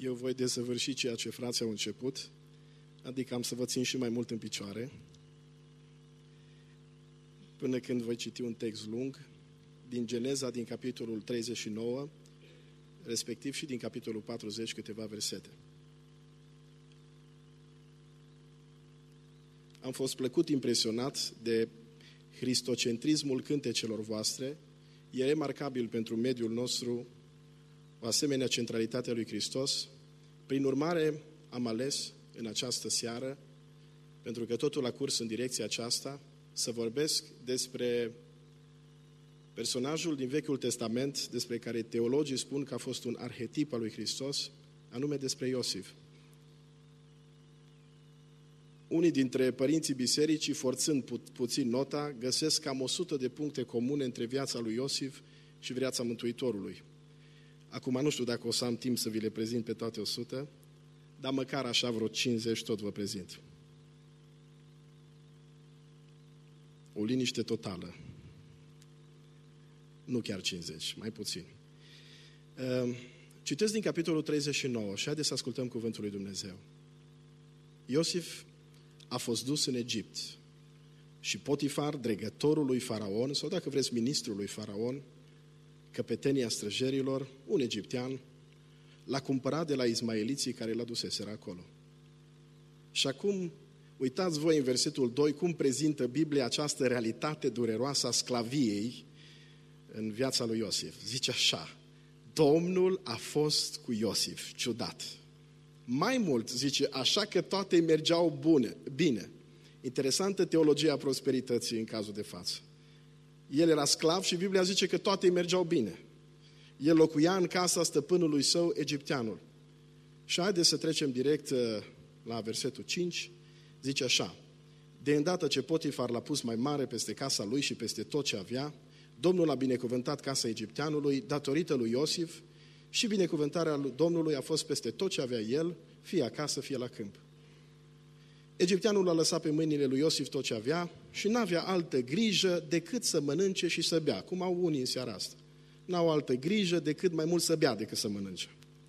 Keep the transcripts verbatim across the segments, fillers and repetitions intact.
Eu voi desăvârși ceea ce frații au început, adică am să vă țin și mai mult în picioare, până când voi citi un text lung din Geneza, din capitolul treizeci și nouă, respectiv și din capitolul patruzeci, câteva versete. Am fost plăcut impresionat de cristocentrismul cântecelor voastre. E remarcabil pentru mediul nostru o asemenea centralitate a lui Hristos. Prin urmare, am ales în această seară, pentru că totul a curs în direcția aceasta, să vorbesc despre personajul din Vechiul Testament, despre care teologii spun că a fost un arhetip al lui Hristos, anume despre Iosif. Unii dintre părinții bisericii, forțând pu- puțin nota, găsesc cam o sută de puncte comune între viața lui Iosif și viața Mântuitorului. Acum nu știu dacă o să am timp să vi le prezint pe toate o sută, dar măcar așa vreo cincizeci tot vă prezint. O liniște totală. Nu chiar cincizeci, mai puțin. Citesc din capitolul treizeci și nouă și haideți să ascultăm cuvântul lui Dumnezeu. Iosif a fost dus în Egipt și Potifar, dregătorul lui Faraon, sau dacă vreți ministrul lui Faraon, căpetenia străjerilor, un egiptean, l-a cumpărat de la ismaeliții care l-a duseseră acolo. Și acum, uitați voi în versetul doi cum prezintă Biblia această realitate dureroasă a sclaviei în viața lui Iosif. Zice așa: Domnul a fost cu Iosif. Ciudat. Mai mult, zice, așa că toate mergeau bune, bine. Interesantă teologia prosperității în cazul de față. El era sclav și Biblia zice că toate mergeau bine. El locuia în casa stăpânului său, egipteanul. Și haideți să trecem direct la versetul cinci. Zice așa: de îndată ce Potifar l-a pus mai mare peste casa lui și peste tot ce avea, Domnul a binecuvântat casa egipteanului datorită lui Iosif și binecuvântarea lui Domnului a fost peste tot ce avea el, fie acasă, fie la câmp. Egipteanul a lăsat pe mâinile lui Iosif tot ce avea și n-avea altă grijă decât să mănânce și să bea, cum au unii în seara asta. N-au altă grijă decât mai mult să bea decât să mănânce.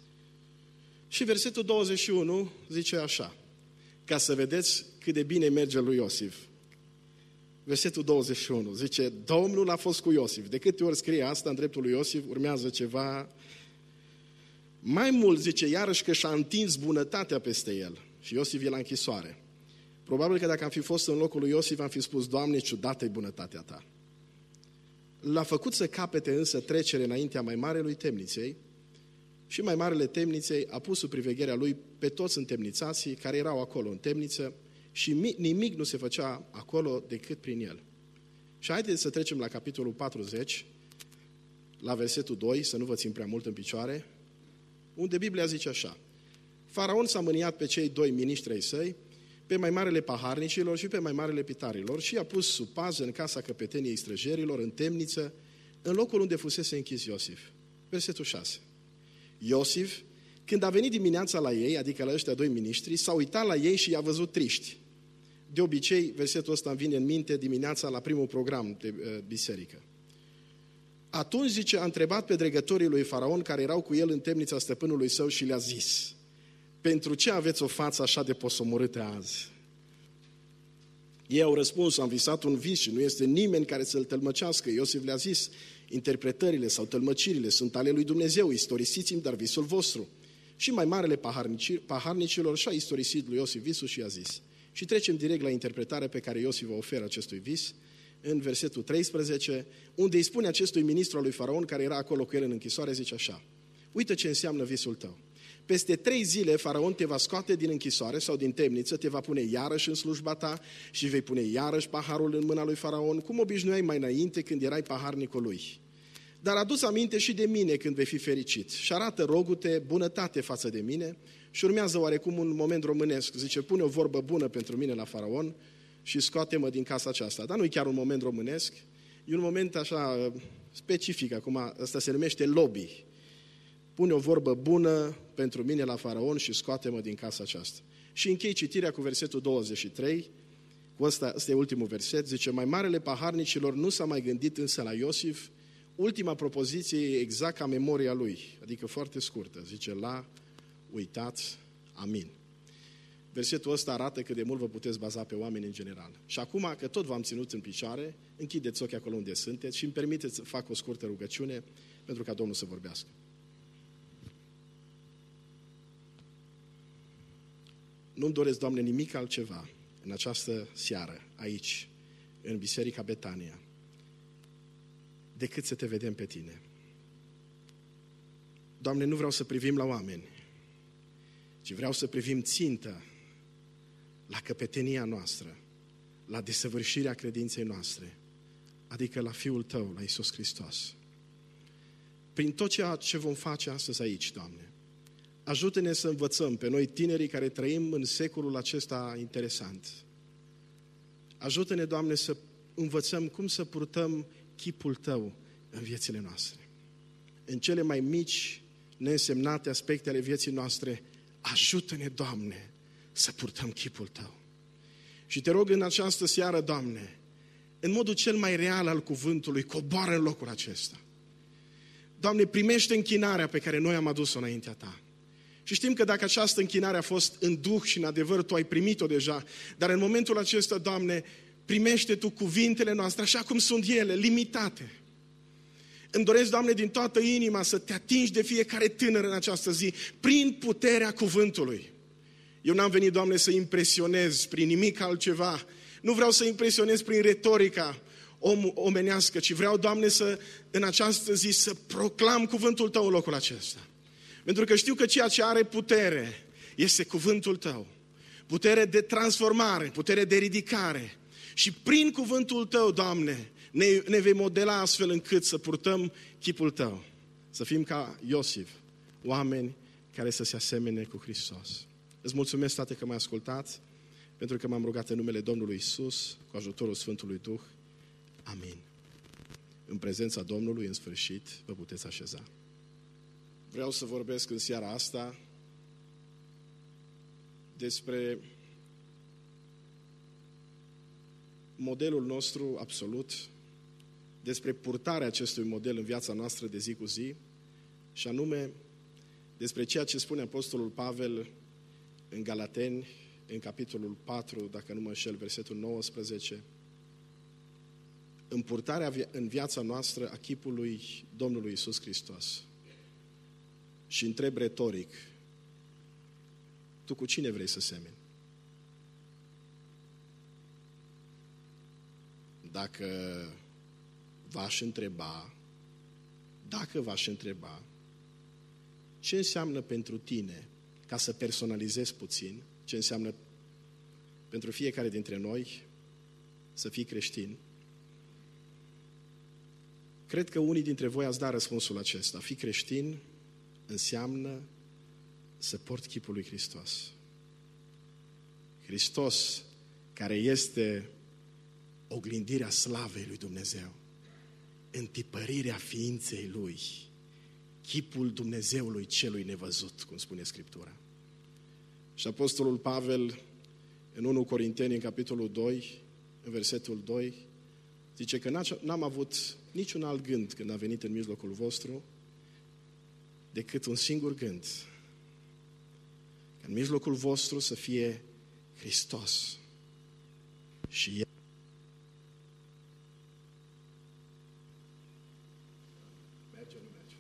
Și versetul douăzeci și unu zice așa, ca să vedeți cât de bine merge lui Iosif. Versetul douăzeci și unu zice: Domnul a fost cu Iosif. De câte ori scrie asta în dreptul lui Iosif, urmează ceva. Mai mult zice iarăși că și-a întins bunătatea peste el. Și Iosif e la închisoare. Probabil că dacă am fi fost în locul lui Iosif, am fi spus: Doamne, ciudată-i bunătatea ta. L-a făcut să capete însă trecere înaintea mai marelui temniței și mai marele temniței a pus sub privegherea lui pe toți întemnițații care erau acolo în temniță și nimic nu se făcea acolo decât prin el. Și haideți să trecem la capitolul patruzeci, la versetul doi, să nu vă țin prea mult în picioare, unde Biblia zice așa: Faraon s-a mâniat pe cei doi miniștri ai săi, pe mai marele paharnicilor și pe mai marele pitarilor și i-a pus sub pază în casa căpeteniei străjerilor, în temniță, în locul unde fusese închis Iosif. Versetul șase. Iosif, când a venit dimineața la ei, adică la ăștia doi miniștri, s-a uitat la ei și i-a văzut triști. De obicei, versetul ăsta îmi vine în minte dimineața la primul program de uh, biserică. Atunci, zice, a întrebat pe dregătorii lui Faraon care erau cu el în temnița stăpânului său și le-a zis: pentru ce aveți o față așa de posomorâtă azi? Ei au răspuns: am visat un vis și nu este nimeni care să-l tălmăcească. Iosif le-a zis: interpretările sau tălmăcirile sunt ale lui Dumnezeu, istorisiți-mi dar visul vostru. Și mai marele paharnicilor și-a istorisit lui Iosif visul și i-a zis. Și trecem direct la interpretarea pe care Iosif o oferă acestui vis, în versetul treisprezece, unde îi spune acestui ministru al lui Faraon, care era acolo cu el în închisoare, zice așa: uite ce înseamnă visul tău. Peste trei zile Faraon te va scoate din închisoare sau din temniță, te va pune iarăși în slujba ta și vei pune iarăși paharul în mâna lui Faraon, cum obișnuiai mai înainte când erai paharnicul lui. Dar adu-ți aminte și de mine când vei fi fericit și arată, rogu-te, bunătate față de mine. Și urmează oarecum un moment românesc, zice: pune o vorbă bună pentru mine la Faraon și scoate-mă din casa aceasta. Dar nu e chiar un moment românesc, e un moment așa specific, acum ăsta se numește lobby. Pune o vorbă bună pentru mine la Faraon și scoate-mă din casa aceasta. Și închei citirea cu versetul douăzeci și trei, cu ăsta, ăsta e ultimul verset, zice: mai marele paharnicilor nu s-a mai gândit însă la Iosif. Ultima propoziție e exact ca memoria lui, adică foarte scurtă, zice: la uitat. Amin. Versetul ăsta arată cât de mult vă puteți baza pe oameni în general. Și acum că tot v-am ținut în picioare, închideți ochii acolo unde sunteți și îmi permiteți să fac o scurtă rugăciune pentru ca Domnul să vorbească. Nu-mi doresc, Doamne, nimic altceva în această seară, aici, în Biserica Betania, decât să te vedem pe Tine. Doamne, nu vreau să privim la oameni, ci vreau să privim țintă la căpetenia noastră, la desăvârșirea credinței noastre, adică la Fiul Tău, la Iisus Hristos. Prin tot ceea ce vom face astăzi aici, Doamne, ajută-ne să învățăm pe noi tinerii care trăim în secolul acesta interesant. Ajută-ne, Doamne, să învățăm cum să purtăm chipul Tău în viețile noastre. În cele mai mici, neînsemnate aspecte ale vieții noastre, ajută-ne, Doamne, să purtăm chipul Tău. Și te rog în această seară, Doamne, în modul cel mai real al cuvântului, coboară în locul acesta. Doamne, primește închinarea pe care noi am adus-o înaintea Ta. Și știm că dacă această închinare a fost în duh și în adevăr, Tu ai primit-o deja, dar în momentul acesta, Doamne, primește Tu cuvintele noastre așa cum sunt ele, limitate. Îmi doresc, Doamne, din toată inima să Te atingi de fiecare tânăr în această zi, prin puterea cuvântului. Eu n-am venit, Doamne, să impresionez prin nimic altceva. Nu vreau să impresionez prin retorica om, omenească, ci vreau, Doamne, să în această zi să proclam cuvântul Tău în locul acesta. Pentru că știu că ceea ce are putere este cuvântul Tău. Putere de transformare, putere de ridicare. Și prin cuvântul Tău, Doamne, ne, ne vei modela astfel încât să purtăm chipul Tău. Să fim ca Iosif, oameni care să se asemene cu Hristos. Îți mulțumesc, Tată, că m-ai ascultat, pentru că m-am rugat în numele Domnului Iisus, cu ajutorul Sfântului Duh. Amin. În prezența Domnului, în sfârșit, vă puteți așeza. Vreau să vorbesc în seara asta despre modelul nostru absolut, despre purtarea acestui model în viața noastră de zi cu zi, și anume despre ceea ce spune Apostolul Pavel în Galateni, în capitolul patru, dacă nu mă înșel, versetul nouăsprezece, în purtarea în viața noastră a chipului Domnului Iisus Hristos. Și întreb retoric, tu cu cine vrei să semeni? Dacă v-aș întreba, dacă v-aș întreba, ce înseamnă pentru tine, ca să personalizezi puțin, ce înseamnă pentru fiecare dintre noi să fii creștin, cred că unii dintre voi ați dat răspunsul acesta. Fi creștin înseamnă să porți chipul lui Hristos. Hristos, care este oglindirea slavei lui Dumnezeu, întipărirea ființei Lui, chipul Dumnezeului celui nevăzut, cum spune Scriptura. Și Apostolul Pavel, în întâi Corinteni, în capitolul doi, în versetul doi, zice că n-am avut niciun alt gând când a venit în mijlocul vostru, decât un singur gând. În mijlocul vostru să fie Hristos și El. Merge, nu merge.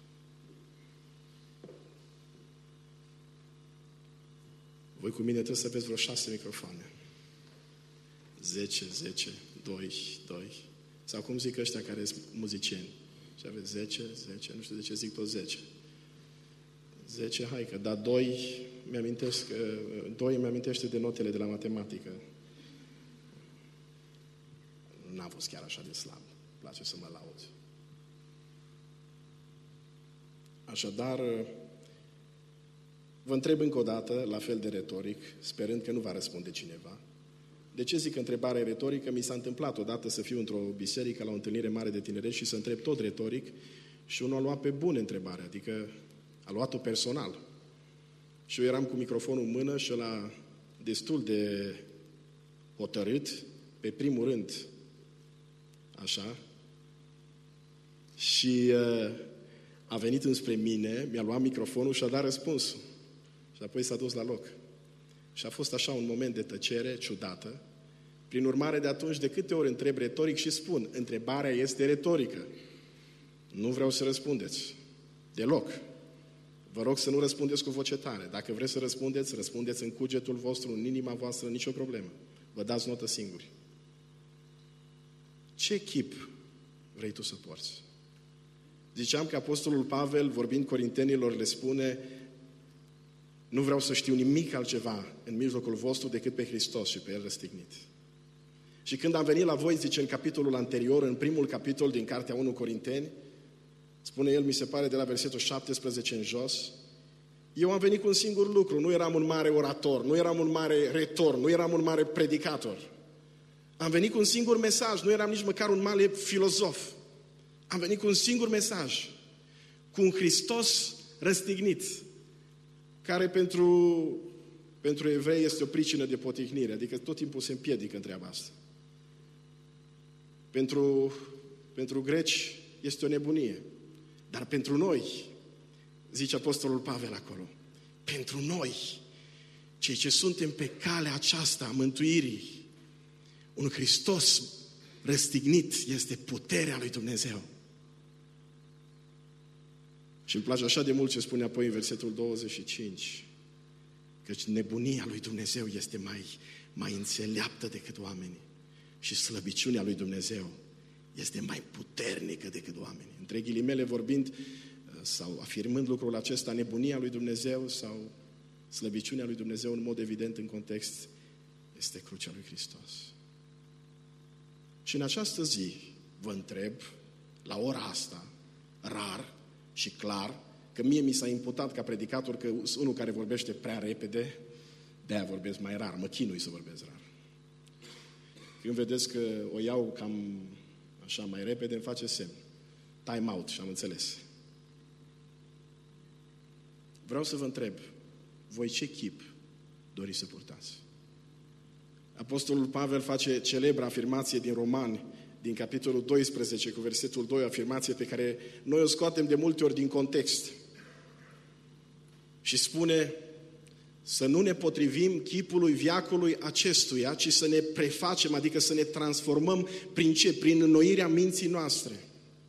Voi cu mine trebuie să aveți vreo șase microfoane. Zece, zece, doi, doi. Sau cum zic ăștia care sunt muzicieni. Și aveți zece, zece, nu știu de ce zic tot zece. zece, hai că, dar doi mi-amintesc, doi mi-amintește de notele de la matematică. N-am fost chiar așa de slab. Îmi place să mă laud. Așadar, vă întreb încă o dată, la fel de retoric, sperând că nu va răspunde cineva. De ce zic întrebare retorică? Mi s-a întâmplat odată să fiu într-o biserică la o întâlnire mare de tineret și să întreb tot retoric și unul a luat pe bune întrebarea, adică a luat-o personal. Și eu eram cu microfonul în mână și ăla destul de hotărât, pe primul rând, așa, și uh, a venit înspre mine, mi-a luat microfonul și a dat răspunsul. Și Și apoi s-a dus la loc. Și a fost așa un moment de tăcere ciudată. Prin urmare, de atunci, de câte ori întreb retoric și spun, întrebarea este retorică. Nu vreau să răspundeți. Deloc. Vă rog să nu răspundeți cu voce tare. Dacă vreți să răspundeți, răspundeți în cugetul vostru, în inima voastră, nicio problemă. Vă dați notă singuri. Ce chip vrei tu să porți? Ziceam că Apostolul Pavel, vorbind corintenilor, le spune: nu vreau să știu nimic altceva în mijlocul vostru decât pe Hristos și pe El răstignit. Și când am venit la voi, zice în capitolul anterior, în primul capitol din Cartea unu Corinteni, spune el, mi se pare, de la versetul șaptesprezece în jos, eu am venit cu un singur lucru, nu eram un mare orator, nu eram un mare retor, nu eram un mare predicator. Am venit cu un singur mesaj, nu eram nici măcar un mare filozof. Am venit cu un singur mesaj, cu un Hristos răstignit, care pentru, pentru evrei este o pricină de potihnire, adică tot timpul se împiedică în treaba asta. Pentru, pentru greci este o nebunie. Dar pentru noi, zice Apostolul Pavel acolo, pentru noi, cei ce suntem pe calea aceasta a mântuirii, un Hristos răstignit este puterea lui Dumnezeu. Și îmi place așa de mult ce spune apoi în versetul douăzeci și cinci, căci nebunia lui Dumnezeu este mai, mai înțeleaptă decât oamenii și slăbiciunea lui Dumnezeu este mai puternică decât oamenii. Între ghilimele vorbind sau afirmând lucrul acesta, nebunia lui Dumnezeu sau slăbiciunea lui Dumnezeu, în mod evident, în context, este crucea lui Hristos. Și în această zi vă întreb, la ora asta, rar și clar, că mie mi s-a imputat ca predicator că sunt unul care vorbește prea repede, de-aia vorbesc mai rar, mă chinui să vorbesc rar. Când vedeți că o iau cam așa mai repede, îmi face semn. Time out și am înțeles. Vreau să vă întreb, voi ce chip doriți să purtați? Apostolul Pavel face celebra afirmație din Romani, din capitolul doisprezece, cu versetul doi, afirmație pe care noi o scoatem de multe ori din context. Și spune să nu ne potrivim chipului veacului acestuia, ci să ne prefacem, adică să ne transformăm prin ce? Prin înnoirea minții noastre.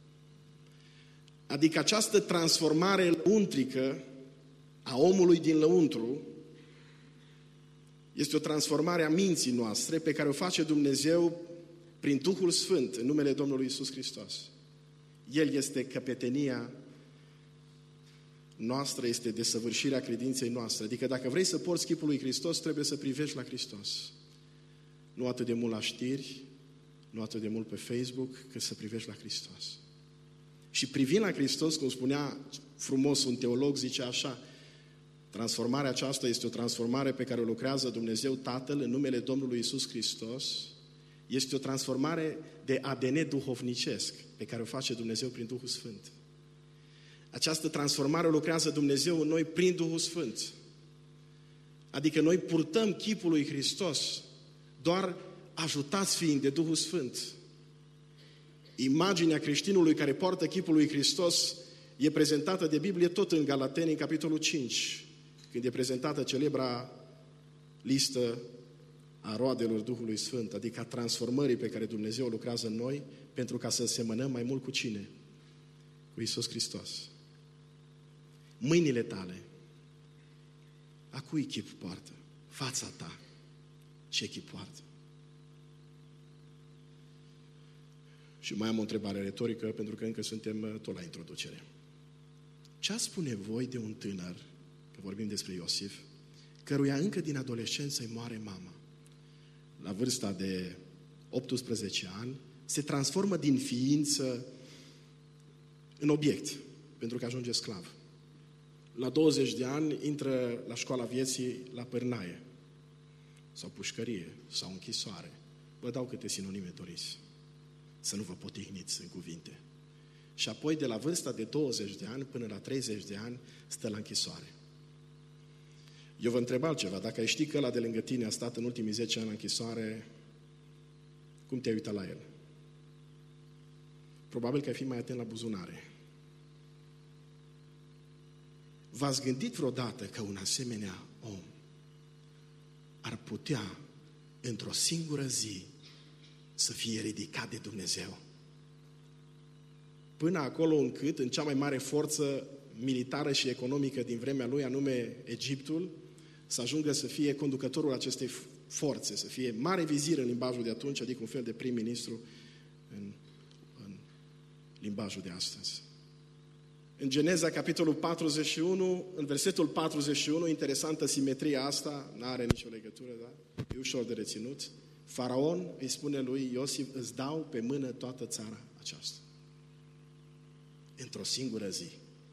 Adică această transformare lăuntrică a omului din lăuntru este o transformare a minții noastre pe care o face Dumnezeu prin Duhul Sfânt, în numele Domnului Iisus Hristos. El este căpetenia noastră, este desăvârșirea credinței noastre. Adică dacă vrei să porți chipul lui Hristos, trebuie să privești la Hristos. Nu atât de mult la știri, nu atât de mult pe Facebook, cât să privești la Hristos. Și privind la Hristos, cum spunea frumos un teolog, zice așa, transformarea aceasta este o transformare pe care o lucrează Dumnezeu Tatăl în numele Domnului Iisus Hristos. Este o transformare de A D N duhovnicesc pe care o face Dumnezeu prin Duhul Sfânt. Această transformare o lucrează Dumnezeu în noi prin Duhul Sfânt. Adică noi purtăm chipul lui Hristos doar ajutați fiind de Duhul Sfânt. Imaginea creștinului care poartă chipul lui Hristos e prezentată de Biblie tot în Galateni, în capitolul cinci, când e prezentată celebra listă a roadelor Duhului Sfânt, adică a transformării pe care Dumnezeu lucrează în noi pentru ca să semănăm mai mult cu cine? Cu Iisus Hristos. Mâinile tale, a cui chip poartă? Fața ta, ce chip poartă? Și mai am o întrebare retorică, pentru că încă suntem tot la introducere. Ce ați spune voi de un tânăr, că vorbim despre Iosif, căruia încă din adolescență îi moare mama? La vârsta de optsprezece ani, se transformă din ființă în obiect, pentru că ajunge sclav. La douăzeci de ani intră la școala vieții la pârnaie, sau pușcărie, sau închisoare. Vă dau câte sinonime doriți, să nu vă potihniți în cuvinte. Și apoi, de la vârsta de douăzeci de ani până la treizeci de ani, stă la închisoare. Eu vă întreb altceva, dacă ai ști că ăla de lângă tine a stat în ultimii zece ani la închisoare, cum te-ai uitat la el? Probabil că ai fi mai atent la buzunare. V-ați gândit vreodată că un asemenea om ar putea într-o singură zi să fie ridicat de Dumnezeu? Până acolo încât, în cea mai mare forță militară și economică din vremea lui, anume Egiptul, să ajungă să fie conducătorul acestei forțe, să fie mare vizir în limbajul de atunci, adică un fel de prim-ministru în, în limbajul de astăzi. În Geneza, capitolul patruzeci și unu, în versetul patruzeci și unu, interesantă simetria asta, nu are nicio legătură, da? E ușor de reținut. Faraon îi spune lui Iosif, îți dau pe mână toată țara aceasta. Într-o singură zi.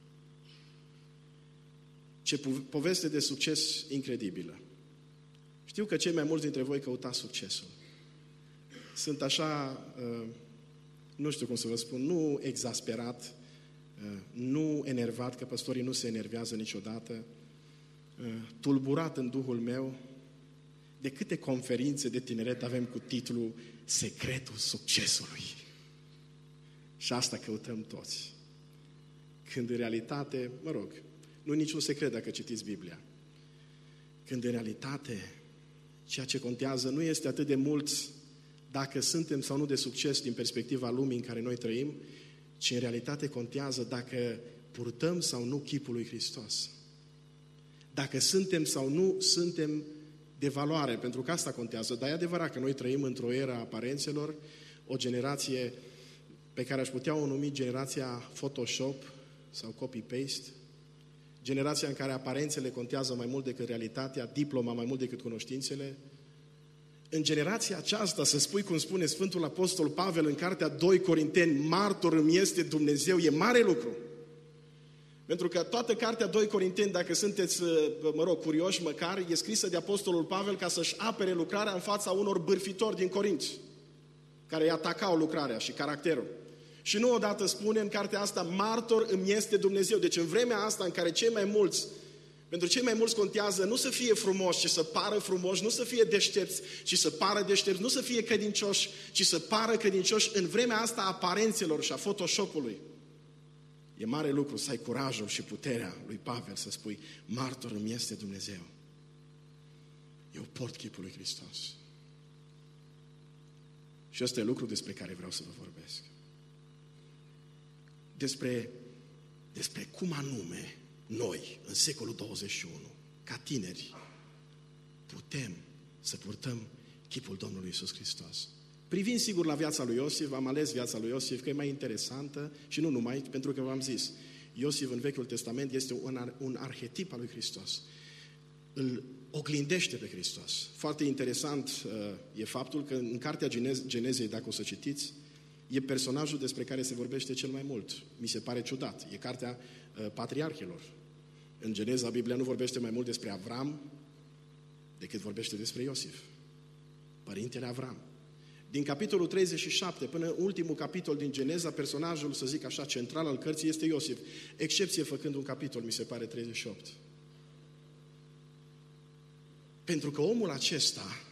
Ce poveste de succes incredibilă. Știu că cei mai mulți dintre voi căutați succesul. Sunt așa, nu știu cum să vă spun, nu exasperat, nu enervat, că păstorii nu se enervează niciodată, tulburat în Duhul meu de câte conferințe de tineret avem cu titlul Secretul Succesului. Și asta căutăm toți. Când în realitate, mă rog, nu e niciun secret dacă citiți Biblia. Când în realitate ceea ce contează nu este atât de mult dacă suntem sau nu de succes din perspectiva lumii în care noi trăim, ci în realitate contează dacă purtăm sau nu chipul lui Hristos. Dacă suntem sau nu suntem de valoare, pentru că asta contează. Dar e adevărat că noi trăim într-o era a aparențelor, o generație pe care aș putea o numi generația Photoshop sau copy-paste, generația în care aparențele contează mai mult decât realitatea, diploma mai mult decât cunoștințele. În generația aceasta, să spui cum spune Sfântul Apostol Pavel în cartea doi Corinteni, martor îmi este Dumnezeu, e mare lucru. Pentru că toată cartea doi Corinteni, dacă sunteți, mă rog, curioși măcar, e scrisă de Apostolul Pavel ca să-și apere lucrarea în fața unor bârfitori din Corinți, care îi atacau lucrarea și caracterul. Și nu odată spune în cartea asta, martor îmi este Dumnezeu. Deci în vremea asta în care cei mai mulți, pentru cei mai mulți contează nu să fie frumoși, ci să pară frumoși, nu să fie deștepți, ci să pară deștepți, nu să fie credincioși, ci să pară credincioși, în vremea asta a aparențelor și a Photoshop-ului. E mare lucru să ai curajul și puterea lui Pavel să spui, martor îmi este Dumnezeu. Eu port chipul lui Hristos. Și ăsta e lucru despre care vreau să vă vorbesc. Despre, despre cum anume noi, în secolul douăzeci și unu, ca tineri, putem să purtăm chipul Domnului Iisus Hristos. Privind sigur la viața lui Iosif, am ales viața lui Iosif, că e mai interesantă și nu numai, pentru că v-am zis, Iosif în Vechiul Testament este un, un arhetip al lui Hristos. Îl oglindește pe Hristos. Foarte interesant uh, e faptul că în cartea Genez, Genezei, dacă o să citiți, e personajul despre care se vorbește cel mai mult. Mi se pare ciudat. E cartea uh, patriarhilor. În Geneza, Biblia nu vorbește mai mult despre Avram decât vorbește despre Iosif, părintele Avram. Din capitolul treizeci și șapte până ultimul capitol din Geneza, personajul, să zic așa, central al cărții este Iosif. Excepție făcând un capitol, mi se pare, treizeci și opt. Pentru că omul acesta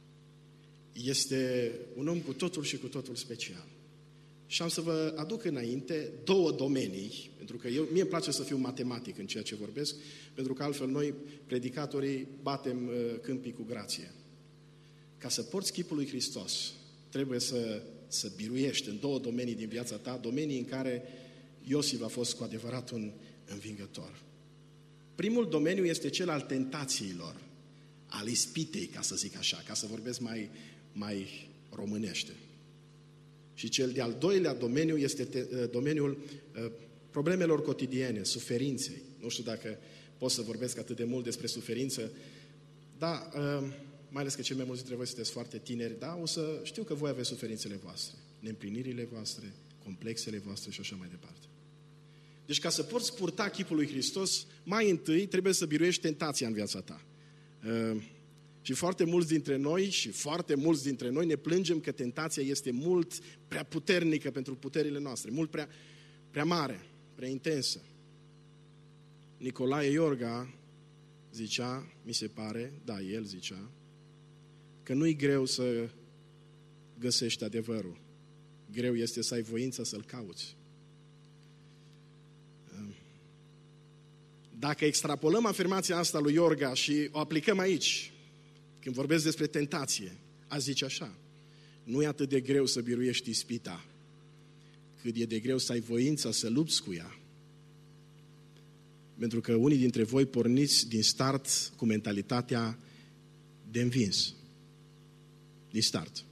este un om cu totul și cu totul special. Și am să vă aduc înainte două domenii, pentru că eu, mie îmi place să fiu matematic în ceea ce vorbesc, pentru că altfel noi, predicatorii, batem uh, câmpii cu grație. Ca să porți chipul lui Hristos, trebuie să, să biruiești în două domenii din viața ta, domenii în care Iosif a fost cu adevărat un învingător. Primul domeniu este cel al tentațiilor, al ispitei, ca să zic așa, ca să vorbesc mai, mai românește. Și cel de-al doilea domeniu este te, domeniul uh, problemelor cotidiene, suferinței. Nu știu dacă pot să vorbesc atât de mult despre suferință, dar uh, mai ales că cei mai mulți dintre voi sunteți foarte tineri, da, o să știu că voi aveți suferințele voastre, neîmplinirile voastre, complexele voastre și așa mai departe. Deci ca să poți purta chipul lui Hristos, mai întâi trebuie să biruiești tentația în viața ta. Uh, și foarte mulți dintre noi și foarte mulți dintre noi ne plângem că tentația este mult prea puternică pentru puterile noastre, mult prea, prea mare, prea intensă. Nicolae Iorga zicea, mi se pare, da, el zicea, că nu-i greu să găsești adevărul. Greu este să ai voința să-l cauți. Dacă extrapolăm afirmația asta lui Iorga și o aplicăm aici, când vorbesc despre tentație, a zice așa: nu e atât de greu să biruiești ispita, cât e de greu să ai voința să lupți cu ea. Pentru că unii dintre voi porniți din start cu mentalitatea de învins. Din start.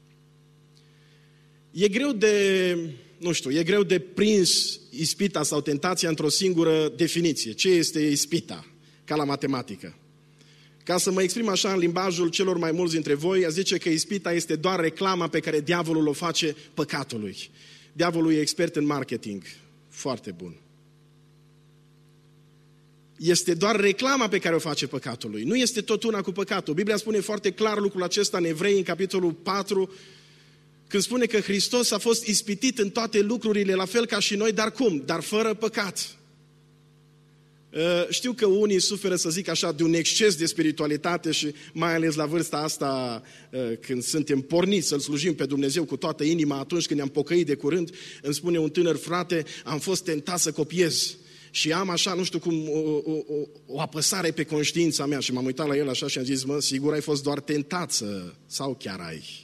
E greu de, nu știu, e greu de prins ispita sau tentația într-o singură definiție. Ce este ispita? Ca la matematică. Ca să mă exprim așa în limbajul celor mai mulți dintre voi, a zice că ispita este doar reclama pe care diavolul o face păcatului. Diavolul e expert în marketing. Foarte bun. Este doar reclama pe care o face păcatului. Nu este tot una cu păcatul. Biblia spune foarte clar lucrul acesta în Evrei, în capitolul patru, când spune că Hristos a fost ispitit în toate lucrurile, la fel ca și noi, dar cum? Dar fără păcat. Știu că unii suferă, să zic așa, de un exces de spiritualitate și mai ales la vârsta asta, când suntem porniți să-L slujim pe Dumnezeu cu toată inima, atunci când ne-am pocăit de curând, îmi spune un tânăr: frate, am fost tentat să copiez și am așa, nu știu cum, o, o, o, o apăsare pe conștiința mea. Și m-am uitat la el așa și am zis: mă, sigur ai fost doar tentat să... sau chiar ai?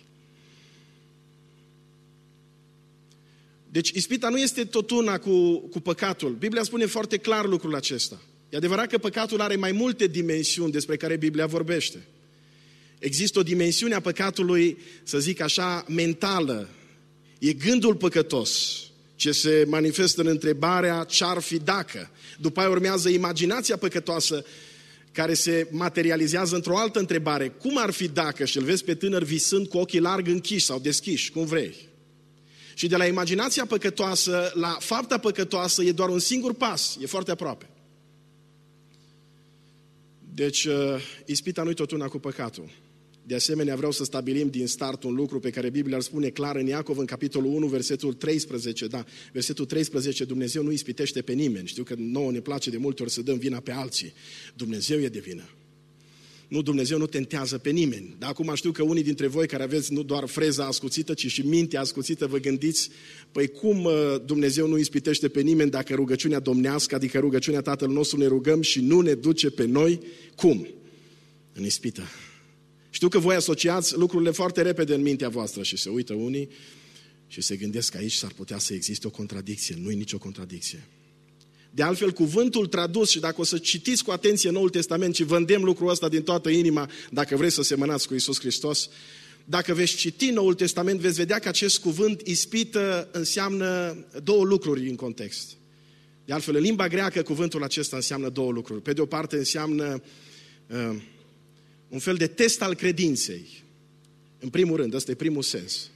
Deci ispita nu este tot una cu, cu păcatul. Biblia spune foarte clar lucrul acesta. E adevărat că păcatul are mai multe dimensiuni despre care Biblia vorbește. Există o dimensiune a păcatului, să zic așa, mentală. E gândul păcătos, ce se manifestă în întrebarea ce-ar fi dacă. După aia urmează imaginația păcătoasă, care se materializează într-o altă întrebare: cum ar fi dacă? Și îl vezi pe tânăr visând cu ochii larg închiși sau deschiși, cum vrei. Și de la imaginația păcătoasă la fapta păcătoasă e doar un singur pas, e foarte aproape. Deci, ispita nu-i tot una cu păcatul. De asemenea, vreau să stabilim din start un lucru pe care Biblia îl spune clar în Iacov, în capitolul unu, versetul treisprezece. Da, versetul treisprezece, Dumnezeu nu ispitește pe nimeni. Știu că nouă ne place de multe ori să dăm vina pe alții. Dumnezeu e de vină. Nu, Dumnezeu nu tentează pe nimeni. Dar acum știu că unii dintre voi care aveți nu doar freza ascuțită, ci și mintea ascuțită, vă gândiți: păi cum Dumnezeu nu ispitește pe nimeni dacă rugăciunea domnească, adică rugăciunea Tatăl nostru, ne rugăm și nu ne duce pe noi? Cum? În ispită. Știu că voi asociați lucrurile foarte repede în mintea voastră și se uită unii și se gândesc că aici s-ar putea să existe o contradicție. Nu e nicio contradicție. De altfel, cuvântul tradus, și dacă o să citiți cu atenție Noul Testament, și vă îndemn lucrul ăsta din toată inima, dacă vreți să semănați cu Iisus Hristos, dacă veți citi Noul Testament, veți vedea că acest cuvânt ispită înseamnă două lucruri în context. De altfel, în limba greacă, cuvântul acesta înseamnă două lucruri. Pe de o parte, înseamnă uh, un fel de test al credinței. În primul rând, ăsta e primul sens.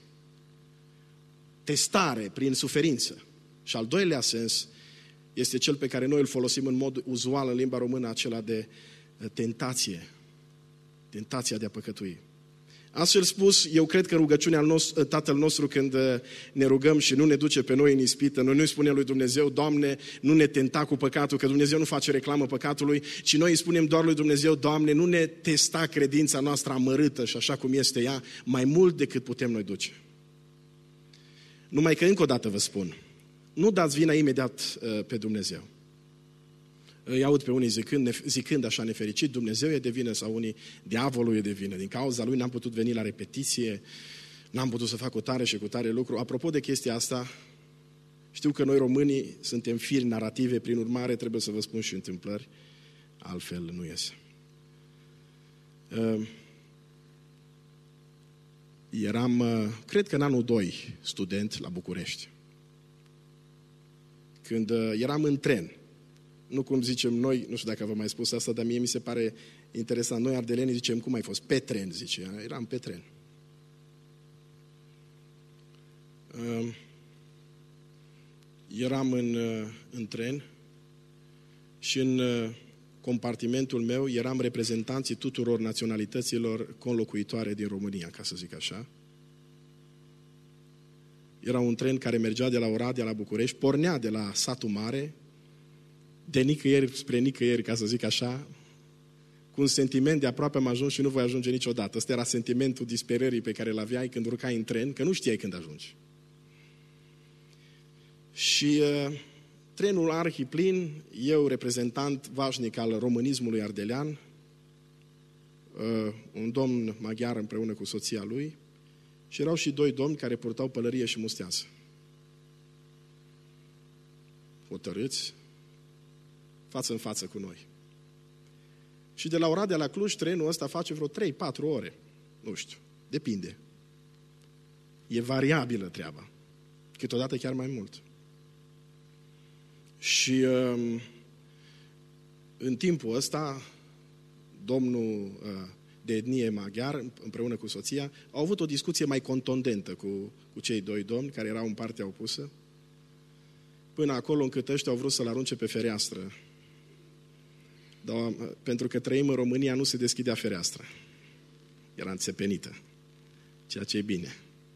Testare prin suferință. Și al doilea sens este cel pe care noi îl folosim în mod uzual în limba română, acela de tentație. Tentația de a păcătui. Astfel spus, eu cred că rugăciunea nostru, Tatăl nostru, când ne rugăm și nu ne duce pe noi în ispită, noi nu-i spunem lui Dumnezeu: Doamne, nu ne tenta cu păcatul, că Dumnezeu nu face reclamă păcatului, ci noi îi spunem doar lui Dumnezeu: Doamne, nu ne testa credința noastră amărâtă și așa cum este ea, mai mult decât putem noi duce. Numai că încă o dată vă spun, nu dați vina imediat uh, pe Dumnezeu. Îi aud pe unii zicând, zicând așa nefericit: Dumnezeu e de vină, sau unii: diavolul e de vină. Din cauza lui n-am putut veni la repetiție, n-am putut să fac cu tare și cu tare lucru. Apropo de chestia asta, știu că noi românii suntem firi narrative, prin urmare trebuie să vă spun și întâmplări, altfel nu iese. Uh, eram, uh, cred că în anul doi, student la București. Când uh, eram în tren, nu cum zicem noi, nu știu dacă v-am mai spus asta, dar mie mi se pare interesant. Noi ardelenii zicem: cum ai fost? Pe tren, zice. Eram pe tren. Uh, eram în, uh, în tren și în uh, compartimentul meu eram reprezentanții tuturor naționalităților conlocuitoare din România, ca să zic așa. Era un tren care mergea de la Oradea la București, pornea de la satul mare, de nicăieri spre nicăieri, ca să zic așa, cu un sentiment de aproape am ajuns și nu voi ajunge niciodată. Ăsta era sentimentul disperării pe care îl aveai când urcai în tren, că nu știai când ajungi. Și uh, trenul arhiplin, eu reprezentant vașnic al românismului ardelean, un domn maghiar împreună cu soția lui și erau și doi domni care purtau pălărie și mustează. Hotărâți, față în față cu noi. Și de la Oradea la Cluj, trenul ăsta face vreo trei patru ore. Nu știu, depinde. E variabilă treaba. Câteodată chiar mai mult. Și um, în timpul ăsta, domnul uh, de etnie maghiar, împreună cu soția, au avut o discuție mai contundentă cu, cu cei doi domni, care erau în partea opusă, până acolo încât ăștia au vrut să-l arunce pe fereastră. Dar pentru că trăim în România, nu se deschidea fereastra. Era înțepenită. Ceea ce e bine.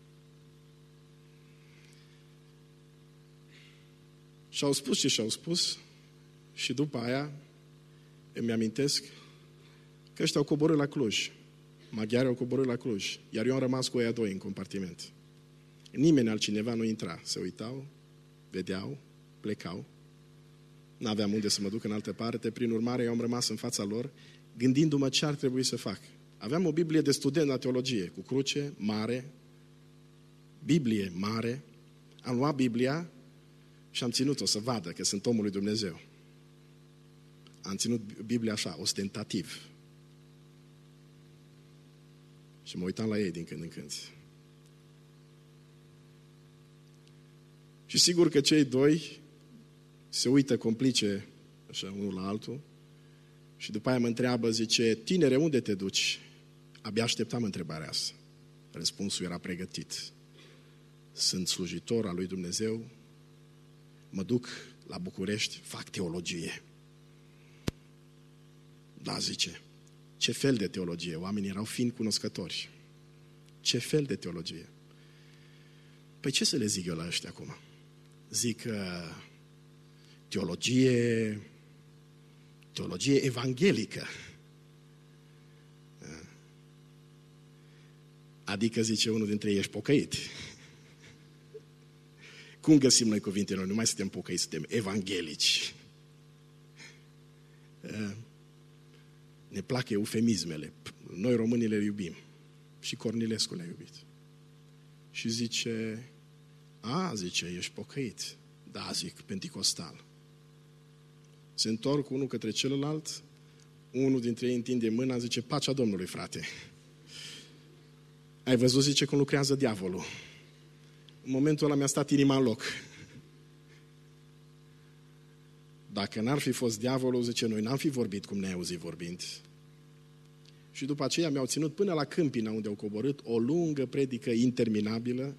Și-au spus ce și-au spus și după aia îmi amintesc că ăștia au coborât la Cluj. Maghiarii au coborât la Cluj. Iar eu am rămas cu ăia doi în compartiment. Nimeni altcineva nu intra. Se uitau, vedeau, plecau. N-aveam unde să mă duc în altă parte. Prin urmare, eu am rămas în fața lor, gândindu-mă ce ar trebui să fac. Aveam o Biblie de student la teologie, cu cruce mare, Biblie mare. Am luat Biblia și am ținut-o să vadă că sunt omul lui Dumnezeu. Am ținut Biblia așa, ostentativ. Și mă uitam la ei din când în când. Și sigur că cei doi se uită complice, așa, unul la altul, și după aia mă întreabă, zice, tinere, unde te duci? Abia așteptam întrebarea asta. Răspunsul era pregătit. Sunt slujitor al lui Dumnezeu, mă duc la București, fac teologie. Da, zice, ce fel de teologie? Oamenii erau fiind cunoscători. Ce fel de teologie? Păi ce să le zic eu la ăștia acum? Zic că teologie, teologie evanghelică. Adică, zice unul dintre ei, ești pocăit. Cum găsim noi cuvintele noi? Nu mai suntem pocăiți, suntem evanghelici. Ne plac eufemismele. Noi românii le iubim. Și Cornilescu le-a iubit. Și zice, a, zice, ești pocăit. Da, zic, penticostal. Se întorc unul către celălalt, unul dintre ei întinde mâna, zice, pacea Domnului, frate. Ai văzut, zice, cum lucrează diavolul. În momentul ăla mi-a stat inima în loc. Dacă n-ar fi fost diavolul, zice, noi n-am fi vorbit cum ne-ai auzit vorbind. Și după aceea mi-au ținut până la Câmpina, unde au coborât o lungă predică interminabilă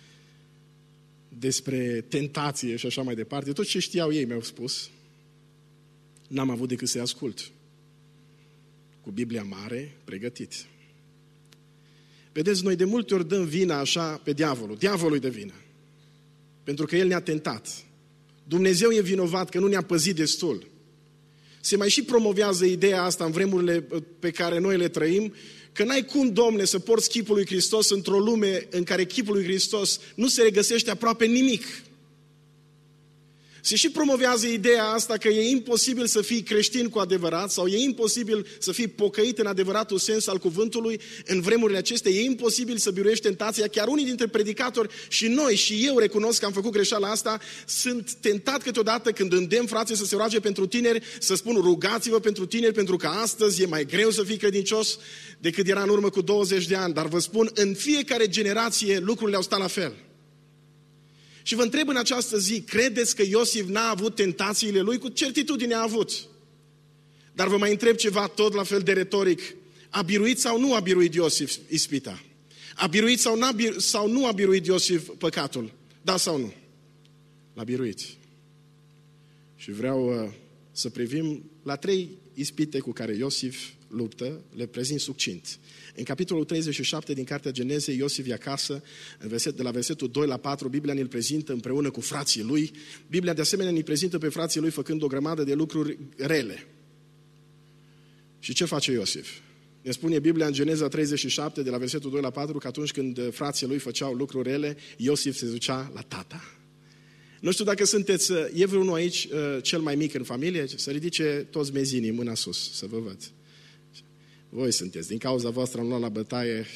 despre tentație și așa mai departe. Tot ce știau ei mi-au spus. N-am avut decât să-i ascult. Cu Biblia mare, pregătit. Vedeți, noi de multe ori dăm vina așa pe diavolul. Diavolul-i de vină. Pentru că el ne-a tentat. Dumnezeu e vinovat că nu ne-a păzit destul. Se mai și promovează ideea asta în vremurile pe care noi le trăim, că n-ai cum, Domne, să porți chipul lui Hristos într-o lume în care chipul lui Hristos nu se regăsește aproape nimic. Se și promovează ideea asta că e imposibil să fii creștin cu adevărat sau e imposibil să fii pocăit în adevăratul sens al cuvântului în vremurile acestea. E imposibil să biruiești tentația. Chiar unii dintre predicatori și noi și eu recunosc că am făcut greșeala asta. Sunt tentat câteodată când îndemn frații să se roage pentru tineri, să spun rugați-vă pentru tineri pentru că astăzi e mai greu să fii credincios decât era în urmă cu douăzeci de ani. Dar vă spun, în fiecare generație lucrurile au stat la fel. Și vă întreb în această zi, credeți că Iosif n-a avut tentațiile lui? Cu certitudine a avut. Dar vă mai întreb ceva tot la fel de retoric. A biruit sau nu a biruit Iosif ispita? A biruit sau, n-a biru- sau nu a biruit Iosif păcatul? Da sau nu? L-a biruit. Și vreau uh, să privim la trei ispite cu care Iosif luptă, le prezint succint. În capitolul treizeci și șapte din Cartea Genezei, Iosif e acasă, în verset, de la versetul doi la patru, Biblia ne-l prezintă împreună cu frații lui. Biblia de asemenea ne prezintă pe frații lui făcând o grămadă de lucruri rele. Și ce face Iosif? Ne spune Biblia în Geneza treizeci și șapte, de la versetul doi la patru, că atunci când frații lui făceau lucruri rele, Iosif se ducea la tata. Nu știu dacă sunteți, e vreunul aici cel mai mic în familie? Să ridice toți mezinii, mâna sus, să vă văd. Voi sunteți, din cauza voastră am luat la bătaie.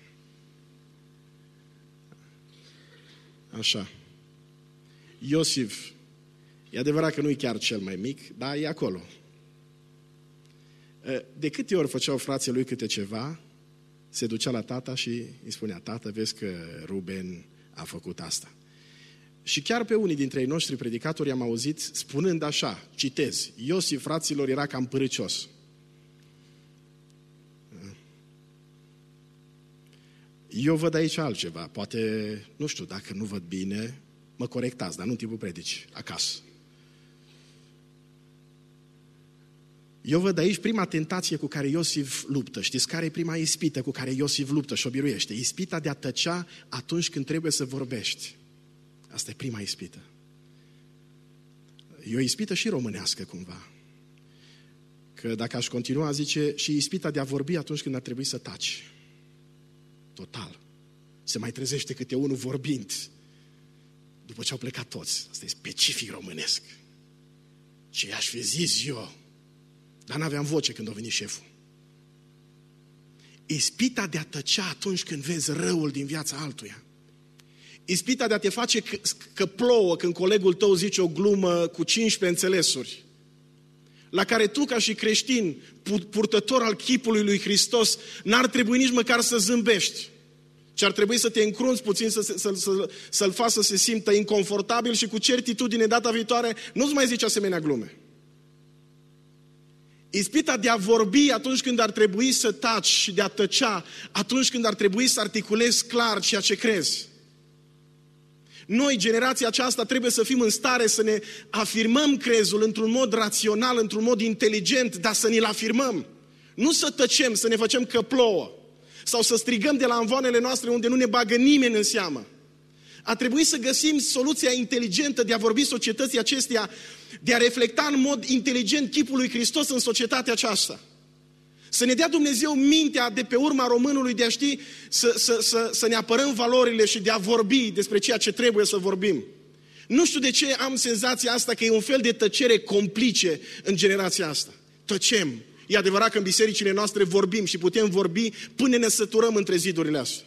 Așa. Iosif, e adevărat că nu e chiar cel mai mic, dar e acolo. De câte ori făceau frații lui câte ceva, se ducea la tata și îi spunea, tată, vezi că Ruben a făcut asta. Și chiar pe unii dintre ei noștri predicatori am auzit spunând așa, citez, Iosif, fraților, era cam părâcios. Eu văd aici altceva, poate, nu știu, dacă nu văd bine, mă corectați, dar nu în timpul predici, acasă. Eu văd aici prima tentație cu care Iosif luptă. Știți care e prima ispită cu care Iosif luptă și o biruiește? Ispita de a tăcea atunci când trebuie să vorbești. Asta e prima ispită. E o ispită și românească cumva. Că dacă aș continua, zice, și ispita de a vorbi atunci când ar trebui să taci. Total. Se mai trezește câte unul vorbind după ce au plecat toți. Asta e specific românesc. Ce aș fi zis eu? Dar n-aveam voce când a venit șeful. Ispita de a tăcea atunci când vezi răul din viața altuia. Ispita de a te face că, că plouă când colegul tău zice o glumă cu cincisprezece înțelesuri, la care tu ca și creștin, purtător al chipului lui Hristos, n-ar trebui nici măcar să zâmbești, ci ar trebui să te încrunți puțin, să, să, să, să-l faci să se simtă inconfortabil și cu certitudine data viitoare nu-ți mai zici asemenea glume. Ispita de a vorbi atunci când ar trebui să taci și de a tăcea atunci când ar trebui să articulezi clar ceea ce crezi. Noi, generația aceasta, trebuie să fim în stare să ne afirmăm crezul într-un mod rațional, într-un mod inteligent, dar să ne-l afirmăm. Nu să tăcem, să ne facem că plouă sau să strigăm de la amvoanele noastre unde nu ne bagă nimeni în seamă. A trebuit să găsim soluția inteligentă de a vorbi societății acesteia, de a reflecta în mod inteligent chipul lui Hristos în societatea aceasta. Să ne dea Dumnezeu mintea de pe urma românului de a ști să, să, să, să ne apărăm valorile și de a vorbi despre ceea ce trebuie să vorbim. Nu știu de ce am senzația asta că e un fel de tăcere complice în generația asta. Tăcem. E adevărat că în bisericile noastre vorbim și putem vorbi până ne săturăm între zidurile astea.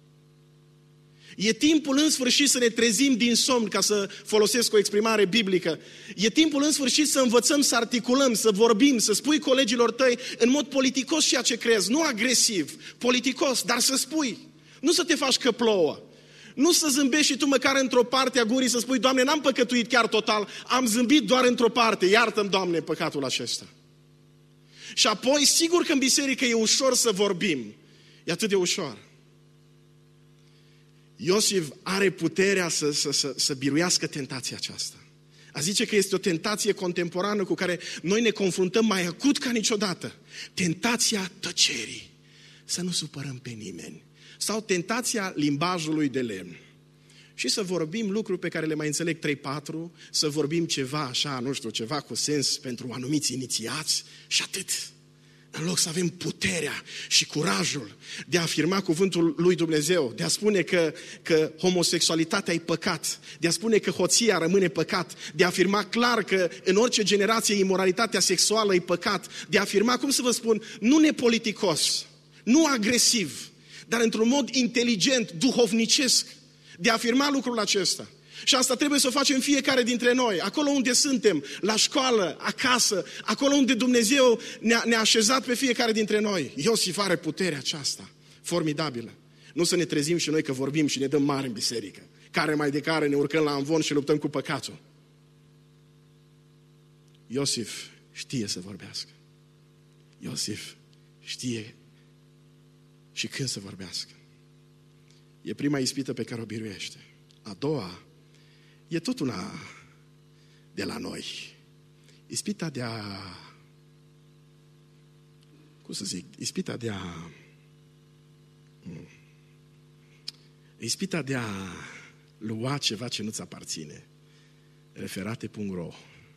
E timpul în sfârșit să ne trezim din somn, ca să folosesc o exprimare biblică. E timpul în sfârșit să învățăm să articulăm, să vorbim, să spui colegilor tăi în mod politicos ceea ce crezi, nu agresiv, politicos, dar să spui. Nu să te faci că plouă. Nu să zâmbești și tu măcar într-o parte a gurii să spui, Doamne, n-am păcătuit chiar total, am zâmbit doar într-o parte, iartă-mi, Doamne, păcatul acesta. Și apoi, sigur că în biserică e ușor să vorbim. E atât de ușor. Iosif are puterea să, să, să, să biruiască tentația aceasta. A zice că este o tentație contemporană cu care noi ne confruntăm mai acut ca niciodată. Tentația tăcerii. Să nu supărăm pe nimeni. Sau tentația limbajului de lemn. Și să vorbim lucruri pe care le mai înțeleg trei patru, să vorbim ceva așa, nu știu, ceva cu sens pentru anumiți inițiați și atât. În loc să avem puterea și curajul de a afirma cuvântul lui Dumnezeu, de a spune că, că homosexualitatea e păcat, de a spune că hoția rămâne păcat, de a afirma clar că în orice generație imoralitatea sexuală e păcat, de a afirma, cum să vă spun, nu nepoliticos, nu agresiv, dar într-un mod inteligent, duhovnicesc, de a afirma lucrul acesta. Și asta trebuie să o facem fiecare dintre noi, acolo unde suntem, la școală, acasă, acolo unde Dumnezeu ne-a, ne-a așezat pe fiecare dintre noi. Iosif are puterea aceasta, formidabilă. Nu să ne trezim și noi că vorbim și ne dăm mari în biserică, care mai de care ne urcăm la amvon și luptăm cu păcatul. Iosif știe să vorbească. Iosif știe și când să vorbească. E prima ispită pe care o biruiește. A doua e tot una de la noi. Ispita de a... Cum să zic? Ispita de a... Ispita de a lua ceva ce nu-ți aparține. Referate punct ro.